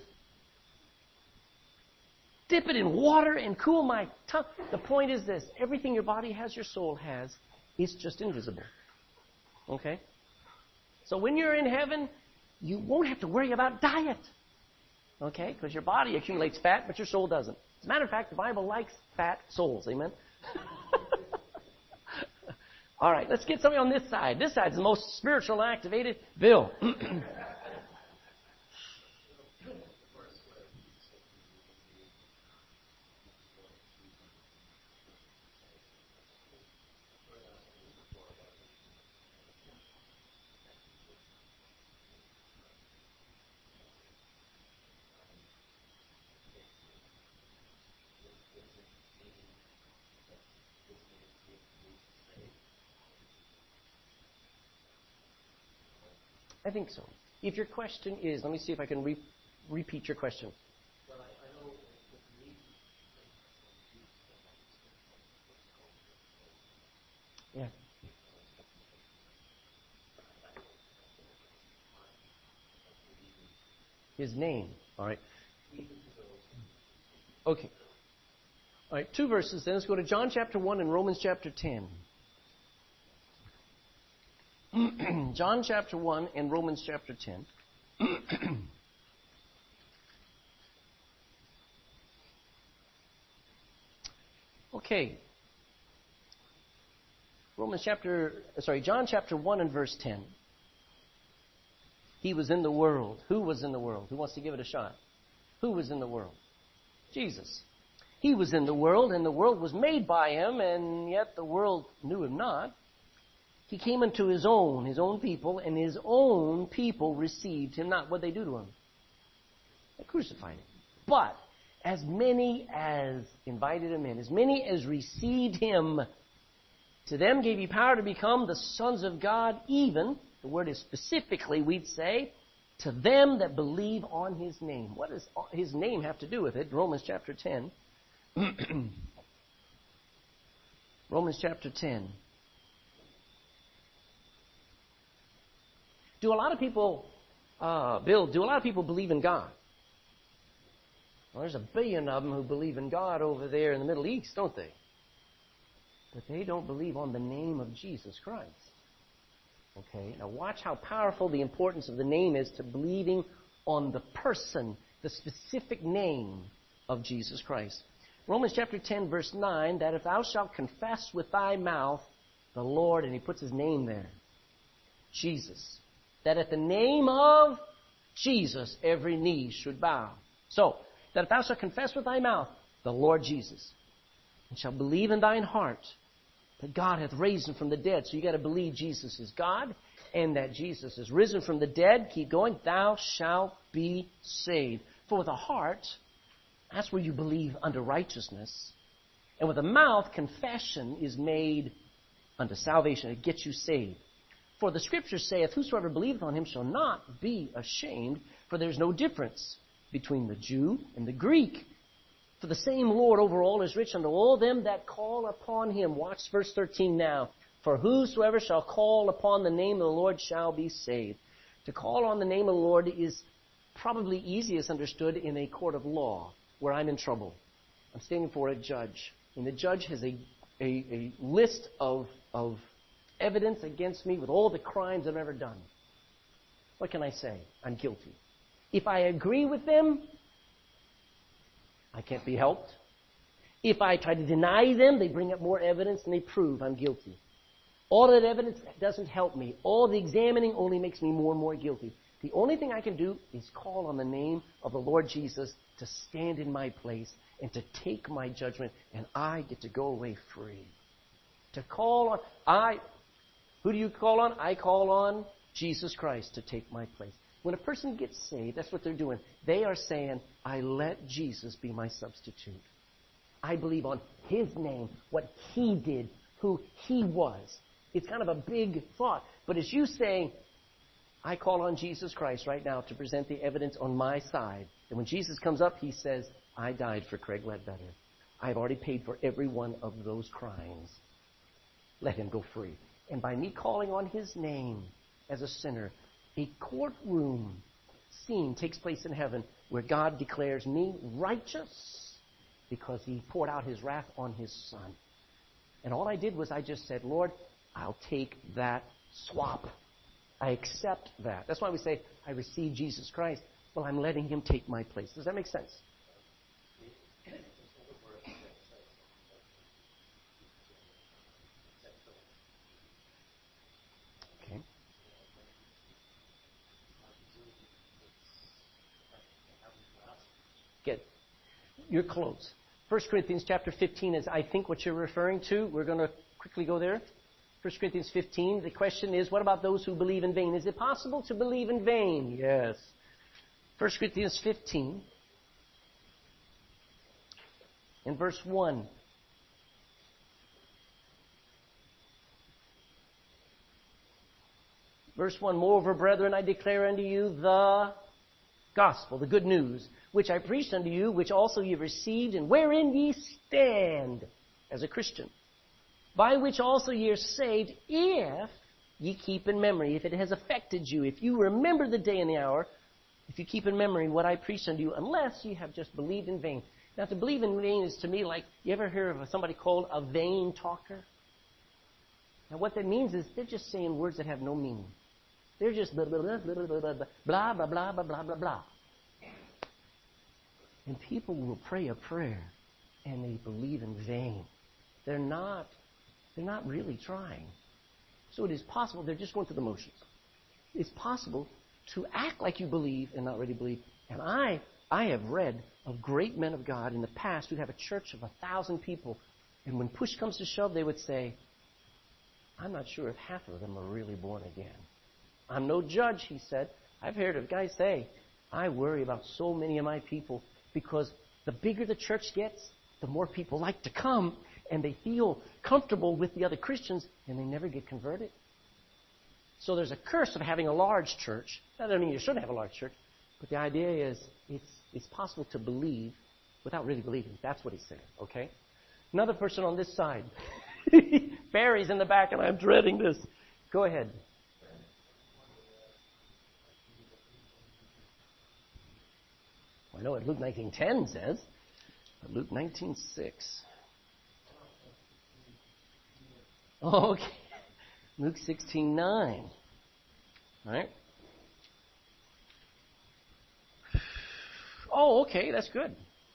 [SPEAKER 1] Dip it in water and cool my tongue. The point is this. Everything your body has, your soul has, is just invisible. Okay? So when you're in heaven, you won't have to worry about diet. Okay? Because your body accumulates fat, but your soul doesn't. As a matter of fact, the Bible likes fat souls. Amen? All right, let's get somebody on this side. This side's the most spiritual activated. Bill. I think so. If your question is, let me see if I can repeat your question.
[SPEAKER 2] Well, I know with me,
[SPEAKER 1] Yeah. His name. All right. Okay. All right, 2 verses then. Let's go to John chapter 1 and Romans chapter 10. John chapter 1 and Romans chapter 10. Okay. John chapter 1 and verse 10. He was in the world. Who was in the world? Who wants to give it a shot? Who was in the world? Jesus. He was in the world, and the world was made by him, and yet the world knew him not. He came unto his own people, and his own people received him not. What did they do to him? They crucified him. But as many as invited him in, as many as received him, to them gave he power to become the sons of God, even, the word is specifically, we'd say, to them that believe on his name. What does his name have to do with it? Romans chapter 10. Romans chapter 10. Do a lot of people, Bill, believe in God? Well, there's 1 billion of them who believe in God over there in the Middle East, don't they? But they don't believe on the name of Jesus Christ. Okay, now watch how powerful the importance of the name is to believing on the person, the specific name of Jesus Christ. Romans chapter 10, verse 9, that if thou shalt confess with thy mouth the Lord, and he puts his name there, Jesus, that at the name of Jesus every knee should bow. So, that if thou shalt confess with thy mouth the Lord Jesus, and shalt believe in thine heart that God hath raised him from the dead. So you got to believe Jesus is God, and that Jesus is risen from the dead. Keep going. Thou shalt be saved. For with the heart, that's where you believe unto righteousness. And with the mouth, confession is made unto salvation. It gets you saved. For the Scripture saith, whosoever believeth on him shall not be ashamed, for there is no difference between the Jew and the Greek. For the same Lord over all is rich unto all them that call upon him. Watch verse 13 now. For whosoever shall call upon the name of the Lord shall be saved. To call on the name of the Lord is probably easiest understood in a court of law where I'm in trouble. I'm standing for a judge. And the judge has a list of evidence against me with all the crimes I've ever done. What can I say? I'm guilty. If I agree with them, I can't be helped. If I try to deny them, they bring up more evidence and they prove I'm guilty. All that evidence doesn't help me. All the examining only makes me more and more guilty. The only thing I can do is call on the name of the Lord Jesus to stand in my place and to take my judgment, and I get to go away free. To call on, who do you call on? I call on Jesus Christ to take my place. When a person gets saved, that's what they're doing. They are saying, I let Jesus be my substitute. I believe on His name, what He did, who He was. It's kind of a big thought. But it's you saying, I call on Jesus Christ right now to present the evidence on my side. And when Jesus comes up, He says, I died for Craig Ledbetter. I've already paid for every one of those crimes. Let him go free. And by me calling on His name as a sinner, a courtroom scene takes place in heaven where God declares me righteous because He poured out His wrath on His Son. And all I did was I just said, Lord, I'll take that swap. I accept that. That's why we say, I receive Jesus Christ. Well, I'm letting Him take my place. Does that make sense? Okay. You're close. 1 Corinthians chapter 15 is, I think, what you're referring to. We're going to quickly go there. 1 Corinthians 15, the question is, what about those who believe in vain? Is it possible to believe in vain? Yes. 1 Corinthians 15, in verse 1. Verse 1, moreover, brethren, I declare unto you the gospel, the good news, which I preached unto you, which also ye received, and wherein ye stand as a Christian, by which also ye are saved, if ye keep in memory, if it has affected you, if you remember the day and the hour, if you keep in memory what I preached unto you, unless you have just believed in vain. Now, to believe in vain is to me like, you ever hear of somebody called a vain talker? Now, what that means is they're just saying words that have no meaning. They're just blah, blah, blah, blah, blah, blah, blah, blah, blah, blah, blah, blah, blah, blah. And people will pray a prayer, and they believe in vain. They're not really trying. So it is possible, they're just going through the motions. It's possible to act like you believe and not really believe. And I have read of great men of God in the past who have a church of 1,000 people, and when push comes to shove, they would say, I'm not sure if half of them are really born again. I'm no judge, he said. I've heard of guys say, I worry about so many of my people because the bigger the church gets, the more people like to come, and they feel comfortable with the other Christians, and they never get converted. So there's a curse of having a large church. That doesn't mean you shouldn't have a large church, but the idea is it's possible to believe without really believing. That's what he's saying, okay? Another person on this side. Barry's in the back, and I'm dreading this. Go ahead. I know what Luke 19:10 says, but Luke 19:6. Oh, okay. Luke 16:9. All right. Oh, okay, that's good.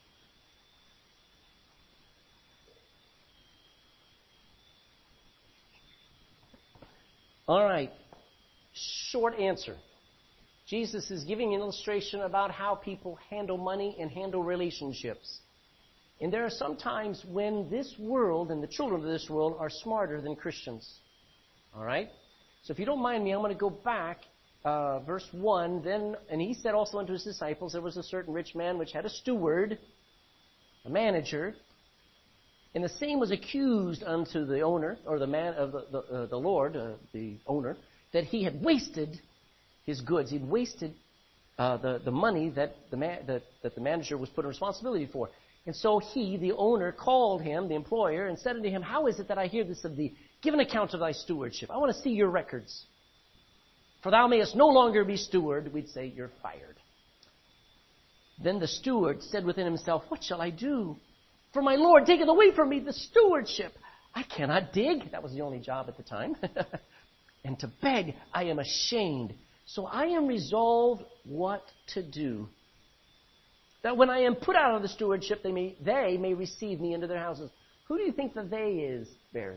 [SPEAKER 1] All right. Short answer. Jesus is giving an illustration about how people handle money and handle relationships. And there are some times when this world and the children of this world are smarter than Christians. All right? So if you don't mind me, I'm going to go back, verse 1. Then, and he said also unto his disciples, there was a certain rich man which had a steward, a manager, And the same was accused unto the owner, or the man of the Lord, the owner, that he had wasted his goods. He'd wasted the money that the manager was put in responsibility for. And so he, the owner, called him, the employer, and said unto him, How is it that I hear this of thee? Give an account of thy stewardship. I want to see your records. For thou mayest no longer be steward. We'd say, You're fired. Then the steward said within himself, What shall I do? For my Lord taketh away from me the stewardship. I cannot dig. That was the only job at the time. And to beg, I am ashamed. So I am resolved what to do, that when I am put out of the stewardship, they may receive me into their houses. Who do you think the they is, Barry?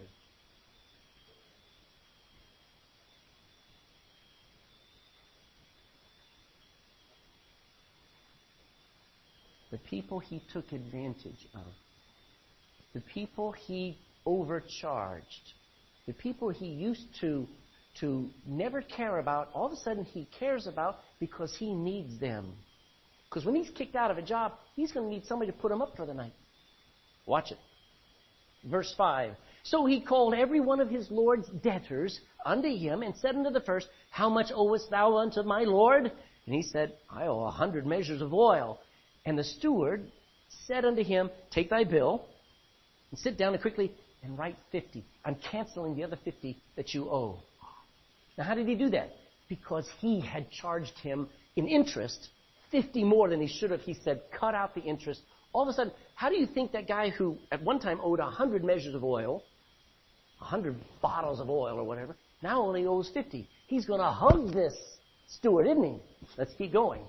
[SPEAKER 1] The people he took advantage of. The people he overcharged. The people he used to never care about, all of a sudden he cares about because he needs them. Because when he's kicked out of a job, he's going to need somebody to put him up for the night. Watch it. Verse 5. So he called every one of his Lord's debtors unto him, and said unto the first, How much owest thou unto my Lord? And he said, I owe 100 measures of oil. And the steward said unto him, Take thy bill, and sit down and quickly, and write 50. I'm canceling the other 50 that you owe. Now, how did he do that? Because he had charged him in interest 50 more than he should have. He said, cut out the interest. All of a sudden, how do you think that guy who at one time owed 100 measures of oil, 100 bottles of oil or whatever, now only owes 50? He's going to hug this steward, isn't he? Let's keep going.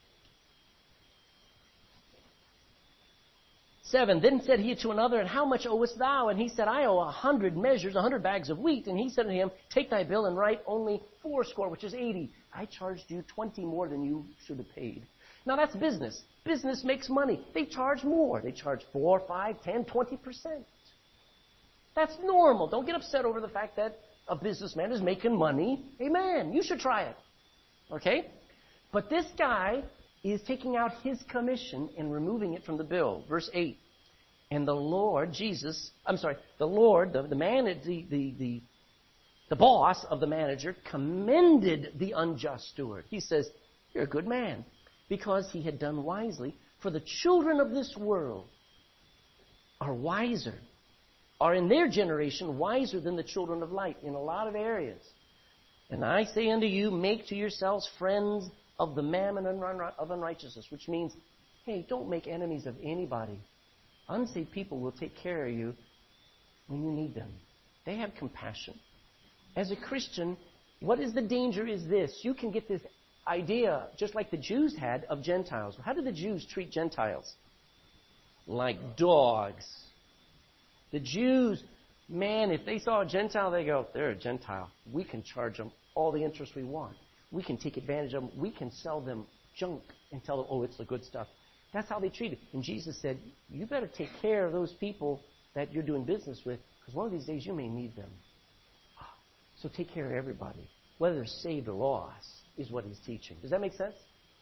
[SPEAKER 1] 7, then said he to another, And how much owest thou? And he said, I owe 100 measures, 100 bags of wheat. And he said to him, Take thy bill and write only 80, which is 80. I charged you 20 more than you should have paid. Now that's business. Business makes money. They charge more. They charge 4, 5, 10, 20%. That's normal. Don't get upset over the fact that a businessman is making money. Amen. You should try it. Okay? But this guy is taking out his commission and removing it from the bill. Verse 8. And the Lord, the Lord, the boss of the manager commended the unjust steward. He says, You're a good man, because he had done wisely. For the children of this world are wiser, are in their generation wiser than the children of light in a lot of areas. And I say unto you, make to yourselves friends of the mammon of unrighteousness, which means, hey, don't make enemies of anybody. Unsaved people will take care of you when you need them. They have compassion. As a Christian, what is the danger is this. You can get this idea, just like the Jews had, of Gentiles. How did the Jews treat Gentiles? Like dogs. The Jews, man, if they saw a Gentile, they go, they're a Gentile. We can charge them all the interest we want. We can take advantage of them. We can sell them junk and tell them, oh, it's the good stuff. That's how they treated. And Jesus said, you better take care of those people that you're doing business with, because one of these days you may need them. So take care of everybody, whether they're saved or lost, is what he's teaching. Does that make sense?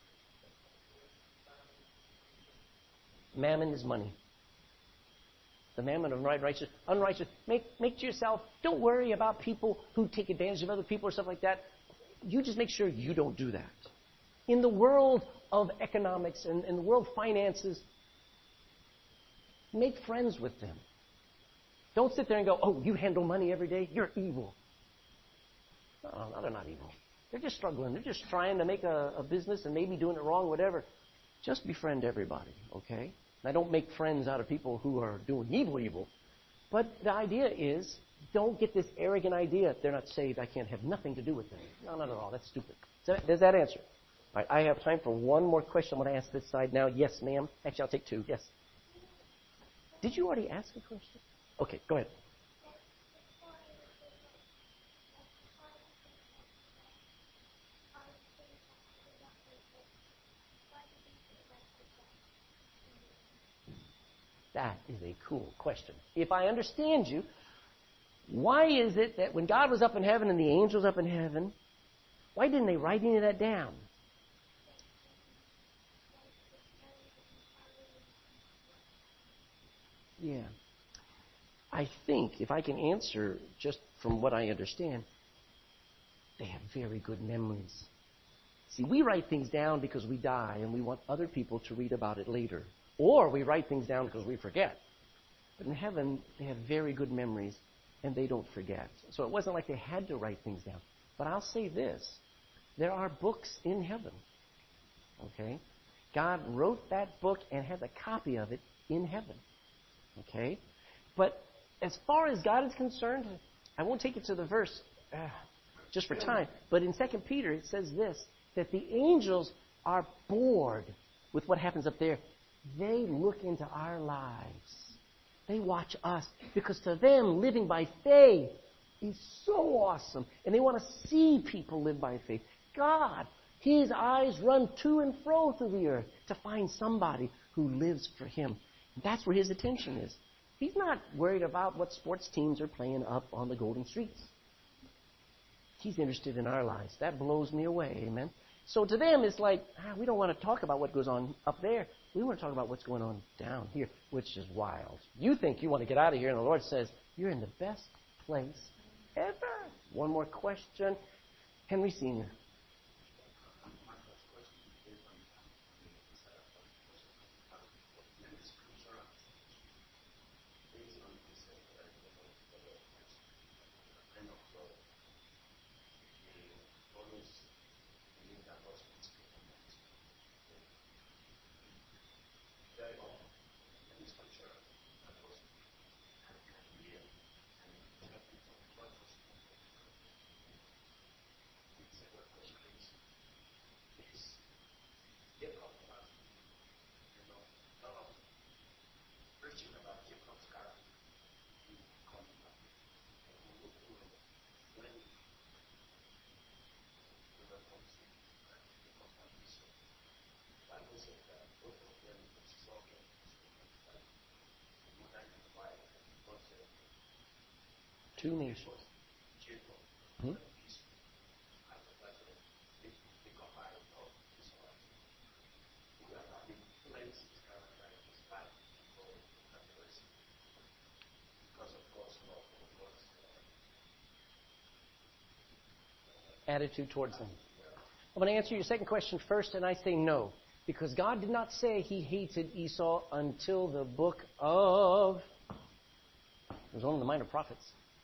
[SPEAKER 1] Mammon is money. The mammon of unrighteous. Make to yourself, don't worry about people who take advantage of other people or stuff like that. You just make sure you don't do that. In the world of economics and in the world of finances, make friends with them. Don't sit there and go, oh, you handle money every day? You're evil. No, they're not evil. They're just struggling. They're just trying to make a business and maybe doing it wrong, whatever. Just befriend everybody, okay? Now, don't make friends out of people who are doing evil. But the idea is, don't get this arrogant idea, they're not saved, I can't have nothing to do with them. No, not at all. That's stupid. Does that answer? All right, I have time for one more question. I'm going to ask this side now. Yes, ma'am. Actually, I'll take two. Yes. Did you already ask a question? Okay, go ahead. That is a cool question. If I understand you, why is it that when God was up in heaven and the angels up in heaven, why didn't they write any of that down? Yeah. I think, if I can answer just from what I understand, they have very good memories. See, we write things down because we die and we want other people to read about it later. Or we write things down because we forget. But in heaven, they have very good memories and they don't forget. So it wasn't like they had to write things down. But I'll say this. There are books in heaven. Okay? God wrote that book and has a copy of it in heaven. Okay? But as far as God is concerned, I won't take you to the verse just for time. But in 2 Peter, it says this, that the angels are bored with what happens up there. They look into our lives. They watch us. Because to them, living by faith is so awesome. And they want to see people live by faith. God, His eyes run to and fro through the earth to find somebody who lives for Him. That's where His attention is. He's not worried about what sports teams are playing up on the golden streets. He's interested in our lives. That blows me away, amen? So to them, it's like, we don't want to talk about what goes on up there. We want to talk about what's going on down here, which is wild. You think you want to get out of here, and the Lord says, you're in the best place ever. One more question. Henry Sr. Two nations. Hmm? Attitude towards them. I'm going to answer your second question first, and I say no. Because God did not say He hated Esau until the book of... It was one of the minor prophets.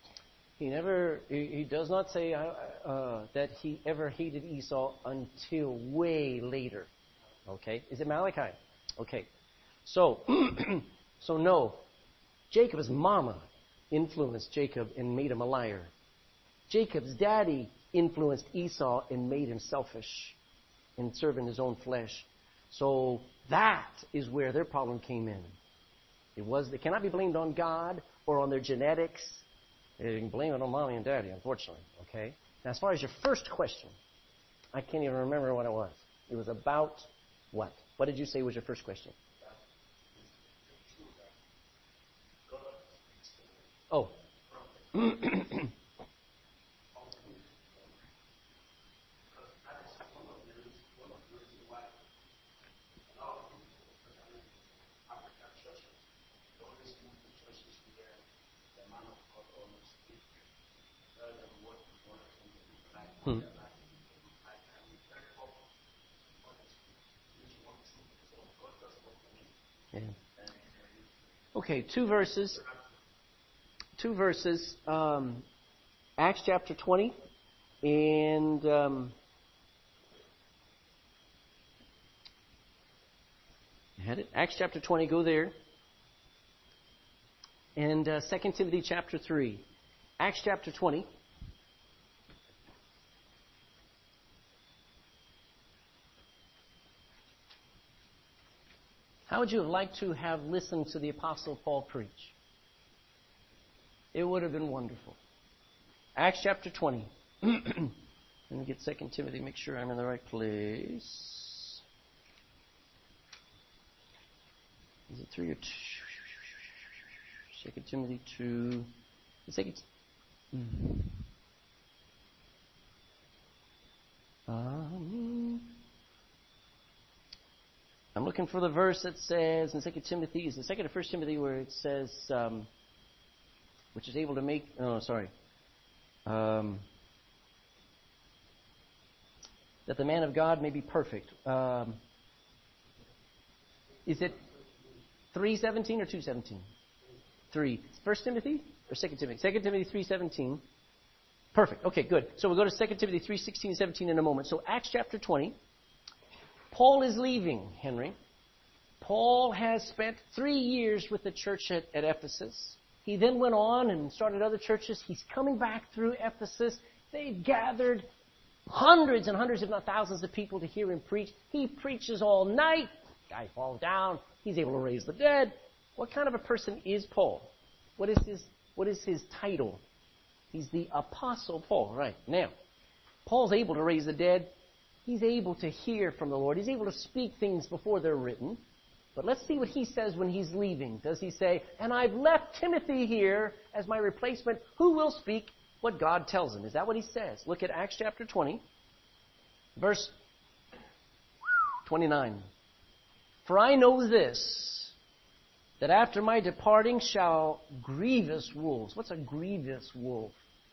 [SPEAKER 1] He does not say that He ever hated Esau until way later. Okay? Is it Malachi? Okay. So, so no. Jacob's mama influenced Jacob and made him a liar. Jacob's daddy influenced Esau and made him selfish and serving his own flesh. So that is where their problem came in. They cannot be blamed on God or on their genetics. You can blame it on mommy and daddy, unfortunately. Okay? Now, as far as your first question, I can't even remember what it was. It was about what? What did you say was your first question? Oh. Yeah. Okay, two verses. Acts chapter 20 and had it? Acts chapter 20, go there. And 2 Timothy chapter 3. Acts chapter 20. How would you have liked to have listened to the Apostle Paul preach? It would have been wonderful. Acts chapter 20. Let me get 2 Timothy, make sure I'm in the right place. Is it 3 or 2? 2 Timothy 2. I'm looking for the verse that says in 2 Timothy, is it 2 or 1 Timothy where it says, which is able to make... Oh, sorry. That the man of God may be perfect. Is it 3:17 or 2:17? 3. 1 Timothy or 2 Timothy? 2 Timothy 3:17. Perfect. Okay, good. So we'll go to 2 Timothy 3:16 and 17 in a moment. So Acts chapter 20. Paul is leaving, Henry. Paul has spent 3 years with the church at Ephesus. He then went on and started other churches. He's coming back through Ephesus. They gathered hundreds and hundreds, if not thousands, of people to hear him preach. He preaches all night. Guy falls down. He's able to raise the dead. What kind of a person is Paul? What is his title? He's the Apostle Paul. Right. Now, Paul's able to raise the dead. He's able to hear from the Lord. He's able to speak things before they're written. But let's see what he says when he's leaving. Does he say, and I've left Timothy here as my replacement, who will speak what God tells him? Is that what he says? Look at Acts chapter 20, verse 29. For I know this, that after my departing shall grievous wolves. What's a grievous wolf?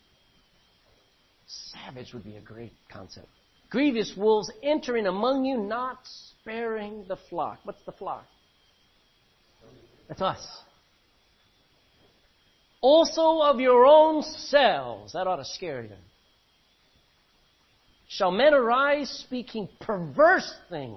[SPEAKER 1] Savage would be a great concept. Grievous wolves entering among you, not sparing the flock. What's the flock? That's us. Also of your own selves. That ought to scare you. Shall men arise speaking perverse things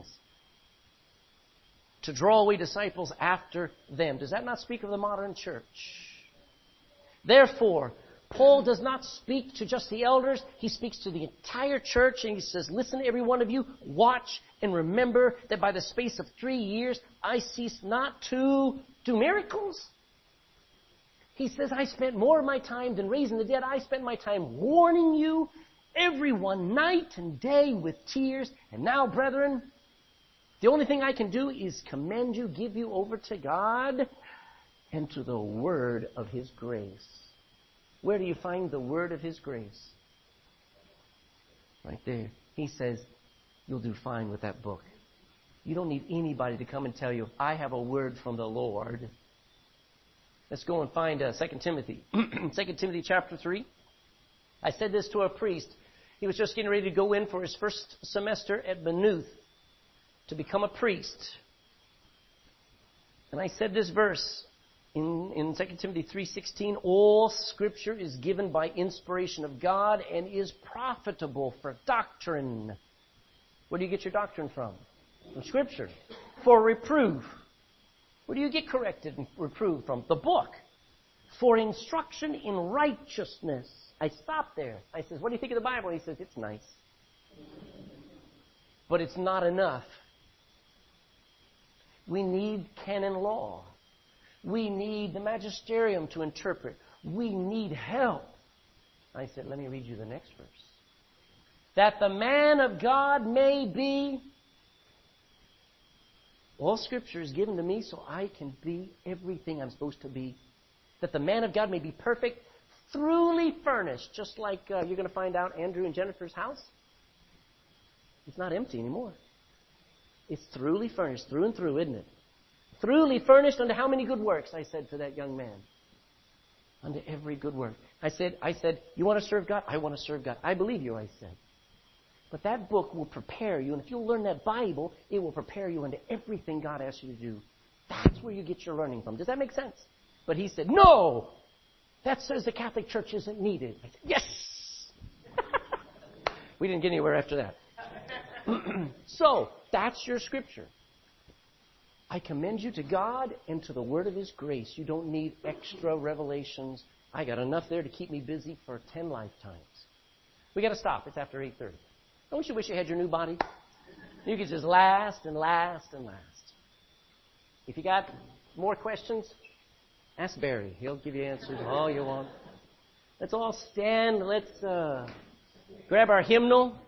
[SPEAKER 1] to draw away disciples after them? Does that not speak of the modern church? Therefore, Paul does not speak to just the elders. He speaks to the entire church, and he says, listen, every one of you, watch and remember that by the space of 3 years, I ceased not to do miracles. He says, I spent more of my time than raising the dead. I spent my time warning you, everyone, night and day with tears. And now, brethren, the only thing I can do is commend you, give you over to God and to the word of His grace. Where do you find the word of His grace? Right there. He says, you'll do fine with that book. You don't need anybody to come and tell you, I have a word from the Lord. Let's go and find 2 Timothy. 2 Timothy chapter 3. I said this to a priest. He was just getting ready to go in for his first semester at Maynooth to become a priest. And I said this verse in 2 Timothy 3:16, all Scripture is given by inspiration of God and is profitable for doctrine. Where do you get your doctrine from? From Scripture. For reproof. Where do you get corrected and reproved from? The book. For instruction in righteousness. I stopped there. I says, what do you think of the Bible? He says, it's nice. But it's not enough. We need canon law. We need the magisterium to interpret. We need help. I said, let me read you the next verse. That the man of God may be... All Scripture is given to me so I can be everything I'm supposed to be. That the man of God may be perfect, thoroughly furnished, just like you're going to find out Andrew and Jennifer's house. It's not empty anymore. It's thoroughly furnished, through and through, isn't it? Thoroughly furnished unto how many good works? I said to that young man. Unto every good work. I said, you want to serve God? I want to serve God. I believe you, I said. But that book will prepare you, and if you'll learn that Bible, it will prepare you into everything God asks you to do. That's where you get your learning from. Does that make sense? But he said, no! That says the Catholic Church isn't needed. I said, yes! We didn't get anywhere after that. So, that's your Scripture. I commend you to God and to the word of His grace. You don't need extra revelations. I got enough there to keep me busy for 10 lifetimes. We got to stop. It's after 8:30. Don't you wish you had your new body? You could just last and last and last. If you got more questions, ask Barry. He'll give you answers all you want. Let's all stand. Let's grab our hymnal.